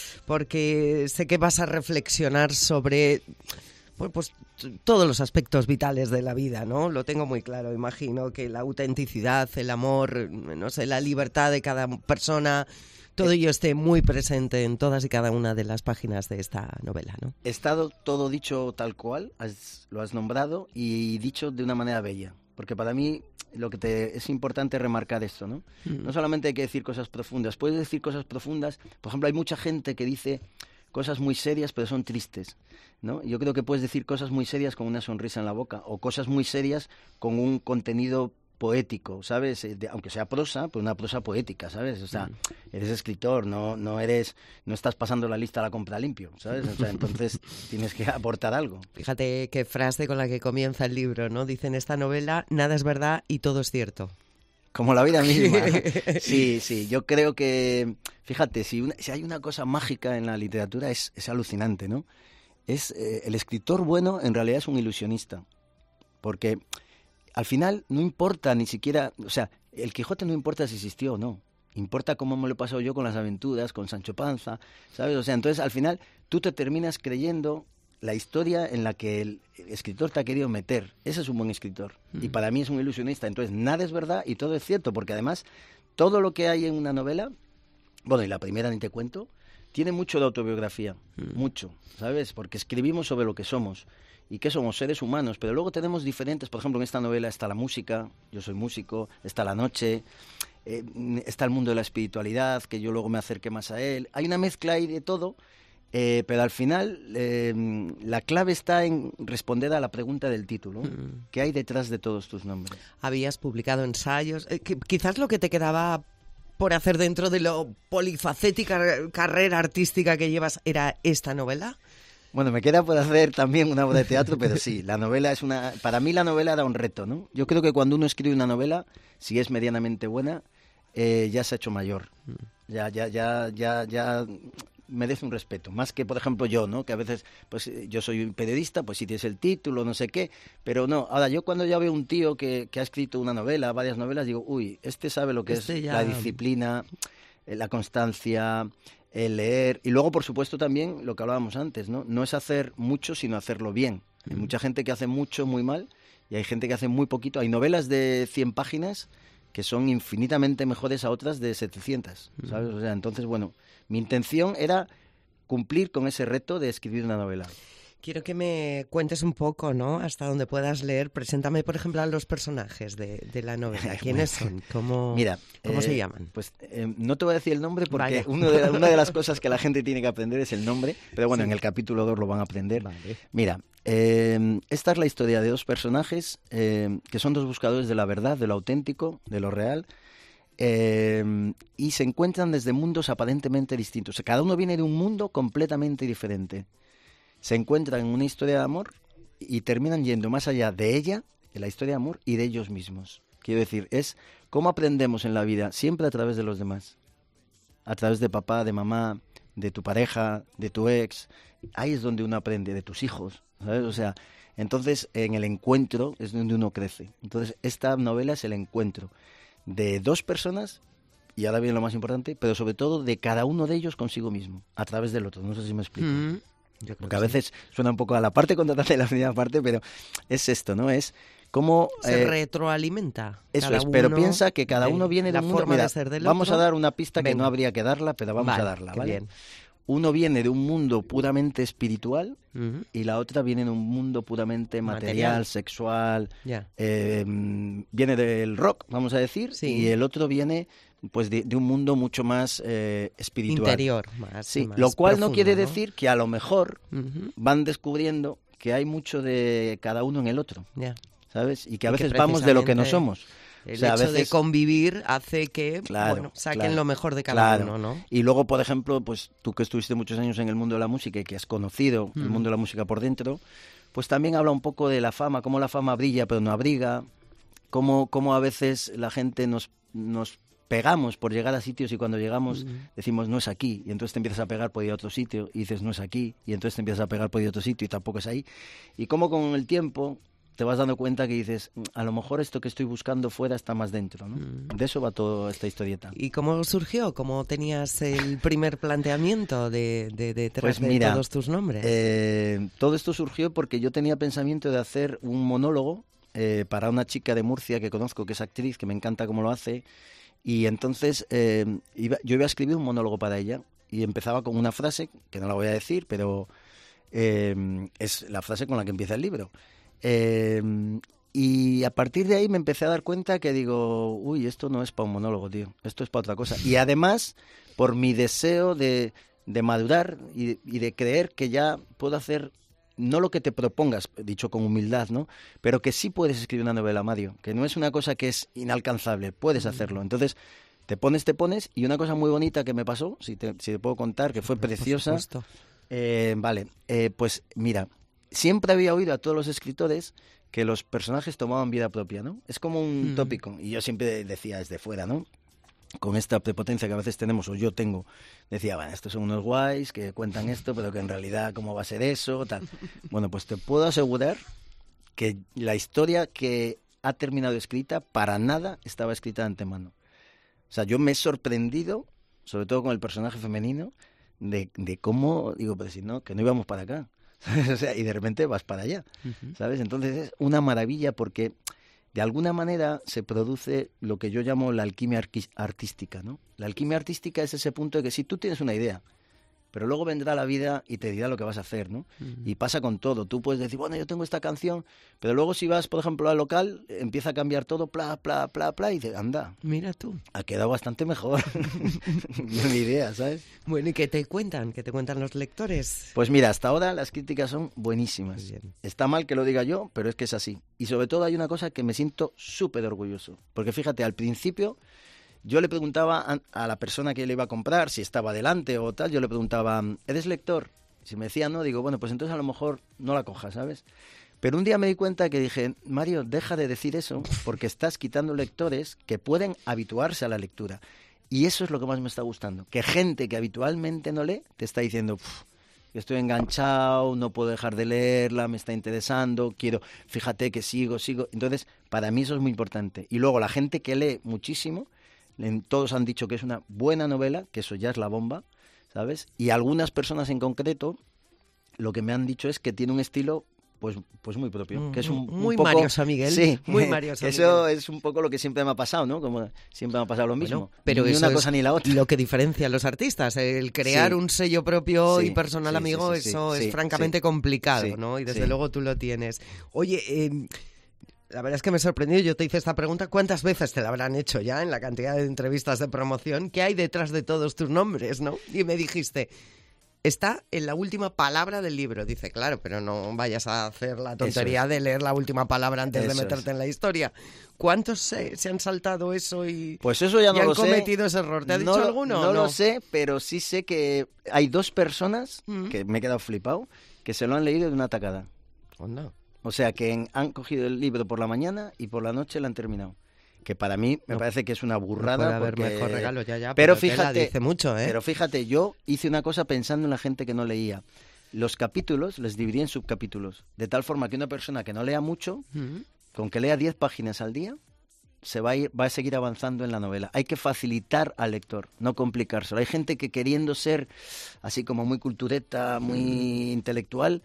porque sé que vas a reflexionar sobre pues, pues todos los aspectos vitales de la vida, ¿no? Lo tengo muy claro, imagino que la autenticidad, el amor, no sé, la libertad de cada persona, todo ello esté muy presente en todas y cada una de las páginas de esta novela, ¿no? Estado todo dicho tal cual, has, lo has nombrado, y dicho de una manera bella. Porque para mí lo que te, es importante remarcar esto, ¿no? Mm. No solamente hay que decir cosas profundas, puedes decir cosas profundas. Por ejemplo, hay mucha gente que dice cosas muy serias pero son tristes, ¿no? Yo creo que puedes decir cosas muy serias con una sonrisa en la boca, o cosas muy serias con un contenido poético, ¿sabes? De, aunque sea prosa, pues una prosa poética, ¿sabes? O sea, eres escritor, no no eres, no estás pasando la lista a la compra limpio, ¿sabes? O sea, entonces tienes que aportar algo. Fíjate qué frase con la que comienza el libro, ¿no? Dice en esta novela, nada es verdad y todo es cierto. Como la vida misma. Sí, sí, yo creo que, fíjate, si, una, si hay una cosa mágica en la literatura es, es alucinante, ¿no? Es eh, el escritor bueno en realidad es un ilusionista, porque al final no importa ni siquiera, o sea, el Quijote no importa si existió o no, importa cómo me lo he pasado yo con las aventuras, con Sancho Panza, ¿sabes? O sea, entonces al final tú te terminas creyendo la historia en la que el escritor te ha querido meter. Ese es un buen escritor. Mm. Y para mí es un ilusionista. Entonces nada es verdad y todo es cierto, porque además todo lo que hay en una novela, bueno, y la primera ni te cuento, tiene mucho de autobiografía, mm. mucho, ¿sabes? Porque escribimos sobre lo que somos. Y que somos seres humanos, pero luego tenemos diferentes, por ejemplo, en esta novela está la música, yo soy músico, está la noche, eh, está el mundo de la espiritualidad, que yo luego me acerqué más a él. Hay una mezcla ahí de todo, eh, pero al final eh, la clave está en responder a la pregunta del título. Mm. ¿Qué hay detrás de todos tus nombres? Habías publicado ensayos, eh, que, quizás lo que te quedaba por hacer dentro de lo polifacética carrera artística que llevas era esta novela. Bueno, me queda por hacer también una obra de teatro, pero sí, la novela es una... Para mí la novela era un reto, ¿no? Yo creo que cuando uno escribe una novela, si es medianamente buena, eh, ya se ha hecho mayor. Ya, ya, ya, ya, ya merece un respeto. Más que, por ejemplo, yo, ¿no? Que a veces, pues yo soy un periodista, pues si tienes el título, no sé qué, pero no. Ahora, yo cuando ya veo un tío que, que ha escrito una novela, varias novelas, digo, uy, este sabe lo que este es ya... la disciplina, la constancia, el leer, y luego, por supuesto, también lo que hablábamos antes, ¿no? No es hacer mucho, sino hacerlo bien. Hay mucha gente que hace mucho muy mal y hay gente que hace muy poquito. Hay novelas de cien páginas que son infinitamente mejores a otras de setecientas, ¿sabes? O sea, entonces, bueno, mi intención era cumplir con ese reto de escribir una novela. Quiero que me cuentes un poco, ¿no? Hasta donde puedas leer. Preséntame, por ejemplo, a los personajes de, de la novela. ¿Quiénes son? ¿Cómo, Mira, ¿cómo eh, se llaman? Pues eh, no te voy a decir el nombre porque Vaya. uno de, una de las cosas que la gente tiene que aprender es el nombre, pero bueno, Sí. en el capítulo dos lo van a aprender. Vale. Mira, eh, esta es la historia de dos personajes eh, que son dos buscadores de la verdad, de lo auténtico, de lo real, eh, y se encuentran desde mundos aparentemente distintos. O sea, cada uno viene de un mundo completamente diferente. Se encuentran en una historia de amor y terminan yendo más allá de ella, de la historia de amor, y de ellos mismos. Quiero decir, es cómo aprendemos en la vida, siempre a través de los demás. A través de papá, de mamá, de tu pareja, de tu ex. Ahí es donde uno aprende, de tus hijos, ¿sabes? O sea, entonces en el encuentro es donde uno crece. Entonces esta novela es el encuentro de dos personas, y ahora viene lo más importante, pero sobre todo de cada uno de ellos consigo mismo, a través del otro. No sé si me explico. Mm. Yo creo Porque que a veces sí. suena un poco a la parte contratante de la primera parte, pero es esto, ¿no? Es cómo... Se eh, retroalimenta. Eso cada es, pero uno piensa que cada de uno viene de la un mundo... forma Mira, de ser del vamos otro. a dar una pista que Venga. no habría que darla, pero vamos Vale, a darla, qué ¿vale? bien. Uno viene de un mundo puramente espiritual Ujú. y la otra viene de un mundo puramente material, Material. sexual, Ya. eh, viene del rock, vamos a decir, Sí. y el otro viene pues de, de un mundo mucho más eh, espiritual. Interior, más- Sí, más lo cual no profundo, quiere ¿no? decir que a lo mejor Ujú. van descubriendo que hay mucho de cada uno en el otro, Ya. ¿sabes? Y que a Y que veces vamos de lo que no precisamente somos. El O sea, a hecho de veces- convivir hace que Claro, bueno, saquen claro, lo mejor de cada claro. uno, ¿no? Y luego, por ejemplo, pues tú que estuviste muchos años en el mundo de la música y que has conocido el Mm. mundo de la música por dentro, pues también habla un poco de la fama, cómo la fama brilla pero no abriga, cómo, cómo a veces la gente nos, nos pegamos por llegar a sitios y cuando llegamos Mm. decimos no es aquí y entonces te empiezas a pegar por ir a otro sitio y dices no es aquí y entonces te empiezas a pegar por ir a otro sitio y tampoco es ahí. Y cómo con el tiempo te vas dando cuenta que dices, a lo mejor esto que estoy buscando fuera está más dentro, ¿no? De eso va toda esta historieta. ¿Y cómo surgió? ¿Cómo tenías el primer planteamiento de, de, de detrás Pues de mira, todos tus nombres? eh, todo esto surgió porque yo tenía pensamiento de hacer un monólogo eh, para una chica de Murcia que conozco, que es actriz, que me encanta cómo lo hace, y entonces eh, iba, yo iba a escribir un monólogo para ella, y empezaba con una frase, que no la voy a decir, pero eh, es la frase con la que empieza el libro. Eh, y a partir de ahí me empecé a dar cuenta que digo, uy, esto no es para un monólogo, tío, esto es para otra cosa. Y además, por mi deseo de, de madurar y, y de creer que ya puedo hacer, no lo que te propongas, dicho con humildad, ¿no? Pero que sí puedes escribir una novela, Mario, que no es una cosa que es inalcanzable, puedes hacerlo. Entonces, te pones, te pones, y una cosa muy bonita que me pasó, si te, si te puedo contar, que fue preciosa. Por supuesto. Eh, vale, eh, pues mira, siempre había oído a todos los escritores que los personajes tomaban vida propia, ¿no? Es como un Mm. tópico, y yo siempre decía desde fuera, ¿no? Con esta prepotencia que a veces tenemos, o yo tengo, decía, bueno, estos son unos guays que cuentan esto, pero que en realidad, ¿cómo va a ser eso? Tal. Bueno, pues te puedo asegurar que la historia que ha terminado escrita, para nada estaba escrita de antemano. O sea, yo me he sorprendido, sobre todo con el personaje femenino, de, de cómo, digo, pero si no, que no íbamos para acá. ¿Sabes? O sea, y de repente vas para allá, Ujú. ¿sabes? Entonces es una maravilla porque de alguna manera se produce lo que yo llamo la alquimia arqui- artística, ¿no? La alquimia artística es ese punto de que si tú tienes una idea, pero luego vendrá la vida y te dirá lo que vas a hacer, ¿no? Ujú. Y pasa con todo. Tú puedes decir, bueno, yo tengo esta canción, pero luego si vas, por ejemplo, al local, empieza a cambiar todo, pla, pla, pla, pla, y dices, anda, Mira tú. ha quedado bastante mejor mi idea, ¿sabes? Bueno, ¿y qué te cuentan? ¿Qué te cuentan los lectores? Pues mira, hasta ahora las críticas son buenísimas. Está mal que lo diga yo, pero es que es así. Y sobre todo hay una cosa que me siento súper orgulloso. Porque fíjate, al principio yo le preguntaba a, a la persona que le iba a comprar, si estaba delante o tal, yo le preguntaba, ¿eres lector? Si me decía no, digo, bueno, pues entonces a lo mejor no la cojas, ¿sabes? Pero un día me di cuenta que dije, Mario, deja de decir eso porque estás quitando lectores que pueden habituarse a la lectura. Y eso es lo que más me está gustando. Que gente que habitualmente no lee te está diciendo, yo estoy enganchado, no puedo dejar de leerla, me está interesando, quiero, fíjate que sigo, sigo. Entonces, para mí eso es muy importante. Y luego la gente que lee muchísimo, todos han dicho que es una buena novela, que eso ya es la bomba, ¿sabes? Y algunas personas en concreto, lo que me han dicho es que tiene un estilo pues, pues muy propio. Que es un, muy un poco, Mario San Miguel. Sí, muy Mario San Miguel. Eso es un poco lo que siempre me ha pasado, ¿no? Como siempre me ha pasado lo mismo. Bueno, pero ni eso una cosa es ni la otra. Lo que diferencia a los artistas, el crear Sí. un sello propio Sí, y personal, sí, amigo, sí, sí, eso sí, es sí, francamente sí. complicado, Sí, ¿no? Y desde sí. luego tú lo tienes. Oye, eh, la verdad es que me sorprendió, yo te hice esta pregunta, ¿cuántas veces te la habrán hecho ya en la cantidad de entrevistas de promoción? ¿Qué hay detrás de todos tus nombres, no? Y me dijiste, está en la última palabra del libro. Dice, claro, pero no vayas a hacer la tontería es. de leer la última palabra antes Eso de meterte es. en la historia. ¿Cuántos se, se han saltado eso y, Pues eso ya y no han lo sé. cometido ese error? ¿Te ha No dicho lo- alguno? No o lo sé, pero sí sé que hay dos personas, Mm. que me he quedado flipado, que se lo han leído de una tacada. Onda. O sea, que en- han cogido el libro por la mañana y por la noche lo han terminado. Que para mí me No. parece que es una No burrada. puede haber porque... mejor regalo, ya, ya, pero pero tela, fíjate, dice mucho, ¿eh? Pero fíjate, yo hice una cosa pensando en la gente que no leía. Los capítulos les dividí en subcapítulos, de tal forma que una persona que no lea mucho, Mm. con que lea diez páginas al día, se va a ir, va a seguir avanzando en la novela. Hay que facilitar al lector, no complicárselo. Hay gente que queriendo ser así como muy cultureta, muy intelectual,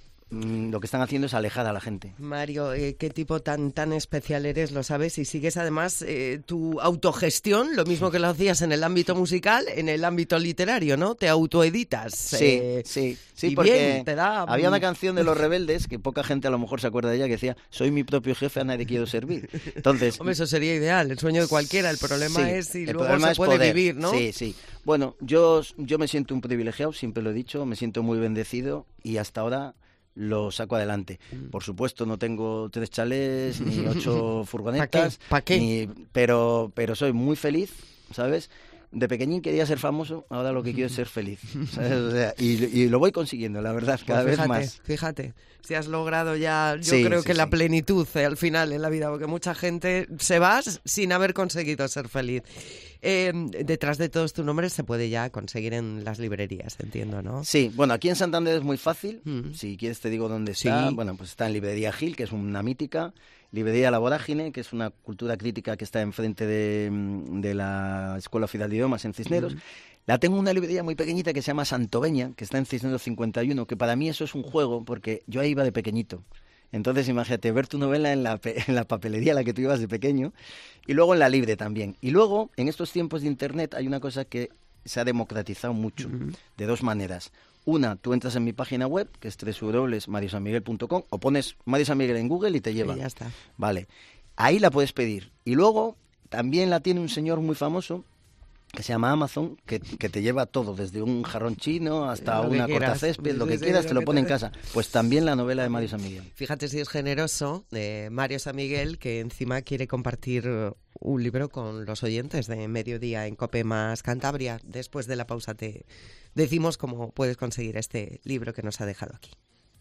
mm, lo que están haciendo es alejar a la gente. Mario, eh, qué tipo tan tan especial eres, lo sabes, y sigues además eh, tu autogestión, lo mismo que lo hacías en el ámbito musical, en el ámbito literario, ¿no? Te autoeditas. Sí, eh, sí, sí, y porque bien, te da... había una canción de Los Rebeldes, que poca gente a lo mejor se acuerda de ella, que decía, soy mi propio jefe, a nadie quiero servir. Entonces, Hombre, eso sería ideal, el sueño de cualquiera, el problema sí, es si el luego problema se es puede poder. vivir, ¿no? Sí, sí. Bueno, yo, yo me siento un privilegiado, siempre lo he dicho, me siento muy bendecido y hasta ahora lo saco adelante. Por supuesto, no tengo tres chalés ni ocho furgonetas. ¿Pa qué? ni- pero, pero soy muy feliz, ¿sabes? De pequeñín quería ser famoso, ahora lo que quiero es ser feliz. ¿Sabes? O sea, y, y lo voy consiguiendo, la verdad, cada Pues vez fíjate, más. Fíjate, si has logrado ya, yo Sí, creo sí, que la sí. plenitud eh, al final en la vida, porque mucha gente se va sin haber conseguido ser feliz. Eh, detrás de todos tus nombres se puede ya conseguir en las librerías, entiendo, ¿no? Sí, bueno, aquí en Santander es muy fácil. Si quieres te digo dónde está. Sí. Bueno, pues está en Librería Gil, que es una mítica. Librería La Vorágine, que es una cultura crítica que está enfrente de, de la Escuela Oficial de Idiomas en Cisneros. Mm. La tengo en una librería muy pequeñita que se llama Santoveña, que está en Cisneros cincuenta y uno, que para mí eso es un juego, porque yo ahí iba de pequeñito. Entonces, imagínate, ver tu novela en la, pe- en la papelería a la que tú ibas de pequeño, y luego en la libre también. Y luego, en estos tiempos de Internet, hay una cosa que se ha democratizado mucho, de dos maneras. Una, tú entras en mi página web, que es doble u doble u doble u punto mario san miguel punto com, o pones Mario San Miguel en Google y te lleva. Y ya está. Vale. Ahí la puedes pedir. Y luego, también la tiene un señor muy famoso, que se llama Amazon, que, que te lleva todo, desde un jarrón chino hasta Lo que una quieras. cortacésped, lo Sí, que sí, quieras, lo te lo que pone en te- casa. Pues también la novela de Mario San Miguel. Fíjate si es generoso de Mario San Miguel, que encima quiere compartir eh, un libro con los oyentes de Mediodía en Cope más Cantabria. Después de la pausa te decimos cómo puedes conseguir este libro que nos ha dejado aquí.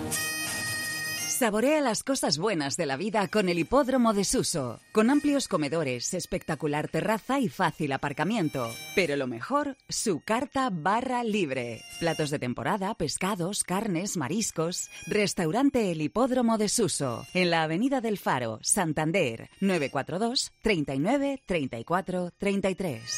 Saborea las cosas buenas de la vida con el Hipódromo de Suso, con amplios comedores, espectacular terraza y fácil aparcamiento. Pero lo mejor, su carta barra libre. Platos de temporada, pescados, carnes, mariscos. Restaurante El Hipódromo de Suso, en la Avenida del Faro, Santander, nueve cuatro dos, treinta y nueve, treinta y cuatro, treinta y tres.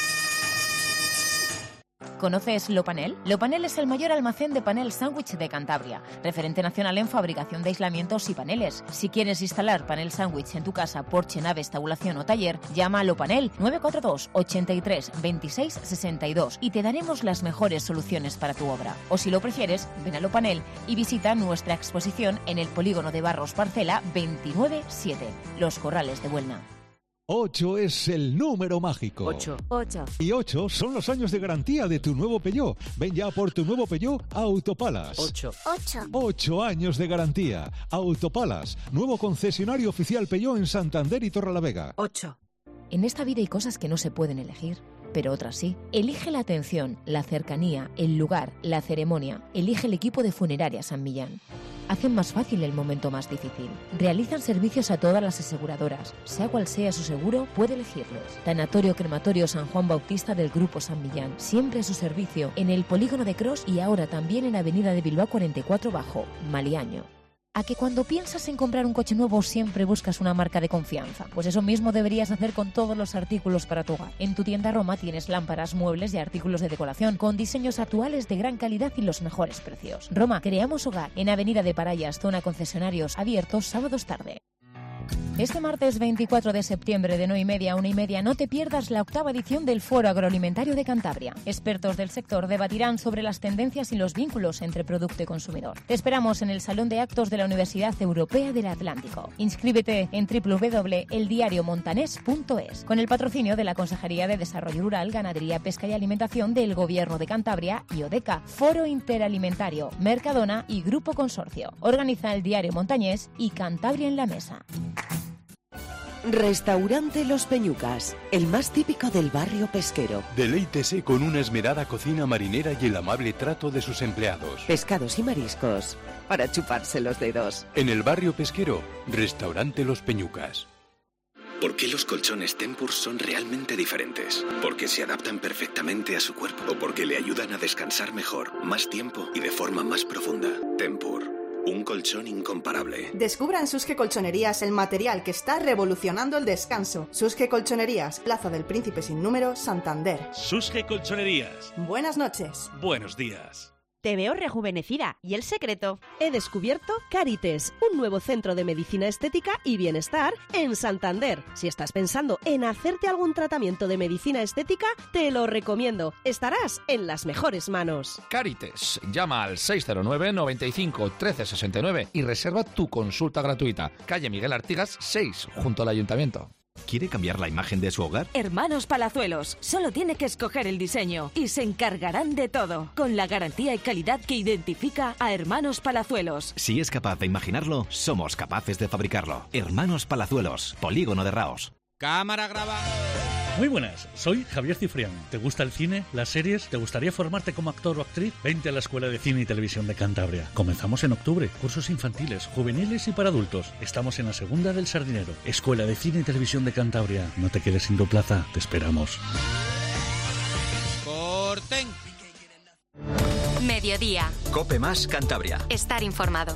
¿Conoces Lopanel? Lopanel es el mayor almacén de panel sándwich de Cantabria, referente nacional en fabricación de aislamientos y paneles. Si quieres instalar panel sándwich en tu casa, porche, nave, estabulación o taller, llama a Lopanel nueve cuatro dos, ochenta y tres, veintiséis, sesenta y dos y te daremos las mejores soluciones para tu obra. O si lo prefieres, ven a Lopanel y visita nuestra exposición en el polígono de Barros Parcela veintinueve siete, Los Corrales de Buelna. ocho es el número mágico. ocho. ocho. Y ocho son los años de garantía de tu nuevo Peugeot. Ven ya por tu nuevo Peugeot Autopalas. ocho. ocho. ocho años de garantía. Autopalas, nuevo concesionario oficial Peugeot en Santander y Torrelavega. ocho. En esta vida hay cosas que no se pueden elegir, pero otras sí. Elige la atención, la cercanía, el lugar, la ceremonia. Elige el equipo de Funeraria San Millán. Hacen más fácil el momento más difícil. Realizan servicios a todas las aseguradoras. Sea cual sea su seguro, puede elegirlos. Tanatorio Crematorio San Juan Bautista del Grupo San Millán. Siempre a su servicio en el polígono de Cros y ahora también en Avenida de Bilbao cuarenta y cuatro Bajo, Maliaño. ¿A que cuando piensas en comprar un coche nuevo siempre buscas una marca de confianza? Pues eso mismo deberías hacer con todos los artículos para tu hogar. En tu tienda Roma tienes lámparas, muebles y artículos de decoración con diseños actuales de gran calidad y los mejores precios. Roma, creamos hogar en Avenida de Parayas, zona concesionarios, abiertos sábados tarde. Este martes veinticuatro de septiembre de nueve y media a una y media no te pierdas la octava edición del Foro Agroalimentario de Cantabria. Expertos del sector debatirán sobre las tendencias y los vínculos entre producto y consumidor. Te esperamos en el Salón de Actos de la Universidad Europea del Atlántico. Inscríbete en doble u doble u doble punto el diario montanés punto es con el patrocinio de la Consejería de Desarrollo Rural, Ganadería, Pesca y Alimentación del Gobierno de Cantabria y ODECA, Foro Interalimentario, Mercadona y Grupo Consorcio. Organiza el Diario Montañés y Cantabria en la Mesa. Restaurante Los Peñucas, el más típico del barrio pesquero. Deleítese con una esmerada cocina marinera y el amable trato de sus empleados. Pescados y mariscos, para chuparse los dedos. En el barrio pesquero, Restaurante Los Peñucas. ¿Por qué los colchones Tempur son realmente diferentes? Porque se adaptan perfectamente a su cuerpo o porque le ayudan a descansar mejor, más tiempo y de forma más profunda. Tempur. Un colchón incomparable. Descubra en Susque Colchonerías el material que está revolucionando el descanso. Susque Colchonerías, Plaza del Príncipe sin número, Santander. Susque Colchonerías. Buenas noches. Buenos días. Te veo rejuvenecida. ¿Y el secreto? He descubierto Carites, un nuevo centro de medicina estética y bienestar en Santander. Si estás pensando en hacerte algún tratamiento de medicina estética, te lo recomiendo. Estarás en las mejores manos. Carites. Llama al seis cero nueve, noventa y cinco, trece sesenta y nueve y reserva tu consulta gratuita. Calle Miguel Artigas, seis, junto al Ayuntamiento. ¿Quiere cambiar la imagen de su hogar? Hermanos Palazuelos. Solo tiene que escoger el diseño y se encargarán de todo, con la garantía y calidad que identifica a Hermanos Palazuelos. Si es capaz de imaginarlo, somos capaces de fabricarlo. Hermanos Palazuelos, Polígono de Raos. Cámara, graba. Muy buenas, soy Javier Cifrián. ¿Te gusta el cine, las series? ¿Te gustaría formarte como actor o actriz? Vente a la Escuela de Cine y Televisión de Cantabria. Comenzamos en octubre. Cursos infantiles, juveniles y para adultos. Estamos en la segunda del Sardinero. Escuela de Cine y Televisión de Cantabria. No te quedes sin tu plaza. Te esperamos. Corten. Mediodía. Cope Más Cantabria. Estar informado.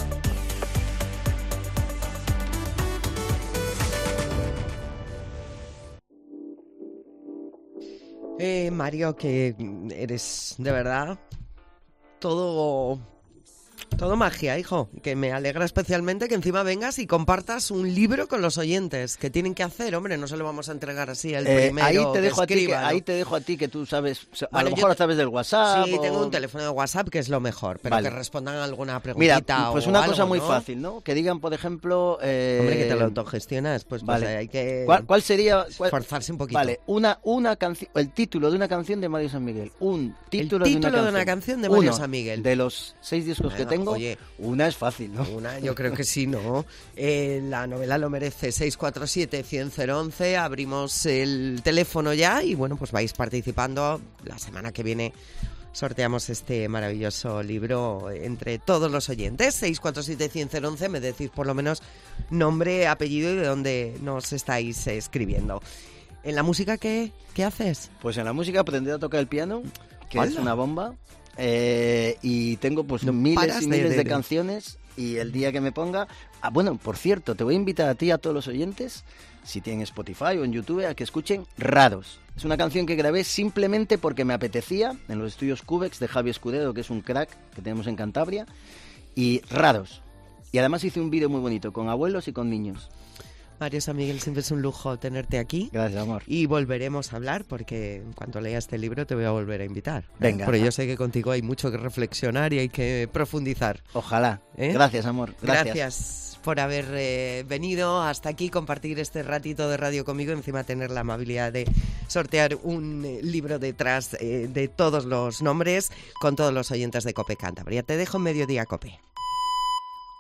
Eh, Mario, que eres de verdad todo, todo magia, hijo. Que me alegra especialmente que encima vengas y compartas un libro con los oyentes. ¿Qué tienen que hacer? Hombre, no se lo vamos a entregar así al eh, primero ahí te dejo que a ti escriba, que, ¿no? Ahí te dejo a ti que tú sabes, a bueno, lo mejor yo, a través del WhatsApp. Sí, o... tengo un teléfono de WhatsApp que es lo mejor, pero vale. que respondan a alguna preguntita. Mira, pues o una algo, cosa muy ¿no? fácil, ¿no? Que digan, por ejemplo... Eh... Hombre, que te lo autogestionas, pues, vale. pues hay que... ¿Cuál, cuál sería...? Cuál... Forzarse un poquito. Vale, una, una canción, el título de una canción de Mario San Miguel. Un título, el título de, una de una canción de Mario Uno, San Miguel. De los seis discos bueno, que tengo, oye, una es fácil, ¿no? Una, yo creo que sí, ¿no? Eh, la novela lo merece. Seis cuatro siete, cien, cero once. Abrimos el teléfono ya y bueno, pues vais participando. La semana que viene sorteamos este maravilloso libro entre todos los oyentes. Seis cuatro siete, cien, cero once. Me decís por lo menos nombre, apellido y de dónde nos estáis escribiendo. ¿En la música qué, qué haces? Pues en la música aprendí a tocar el piano, que ¡Hala! Es una bomba. Eh, y tengo pues no miles y miles de, de, de canciones. Y el día que me ponga... Ah, bueno, por cierto, te voy a invitar a ti y a todos los oyentes, si tienen Spotify o en YouTube, a que escuchen Raros. Es una canción que grabé simplemente porque me apetecía en los estudios Cubex de Javi Escudero, que es un crack que tenemos en Cantabria. Y Raros. Y además hice un vídeo muy bonito con abuelos y con niños. Mario San Miguel, siempre es un lujo tenerte aquí. Gracias, amor. Y volveremos a hablar porque en cuanto lea este libro te voy a volver a invitar. Venga. Porque yo sé que contigo hay mucho que reflexionar y hay que profundizar. Ojalá. ¿Eh? Gracias, amor. Gracias. Gracias por haber eh, venido hasta aquí, compartir este ratito de radio conmigo, encima tener la amabilidad de sortear un eh, libro detrás eh, de todos los nombres con todos los oyentes de Cope Cantabria. Te dejo en Mediodía Cope.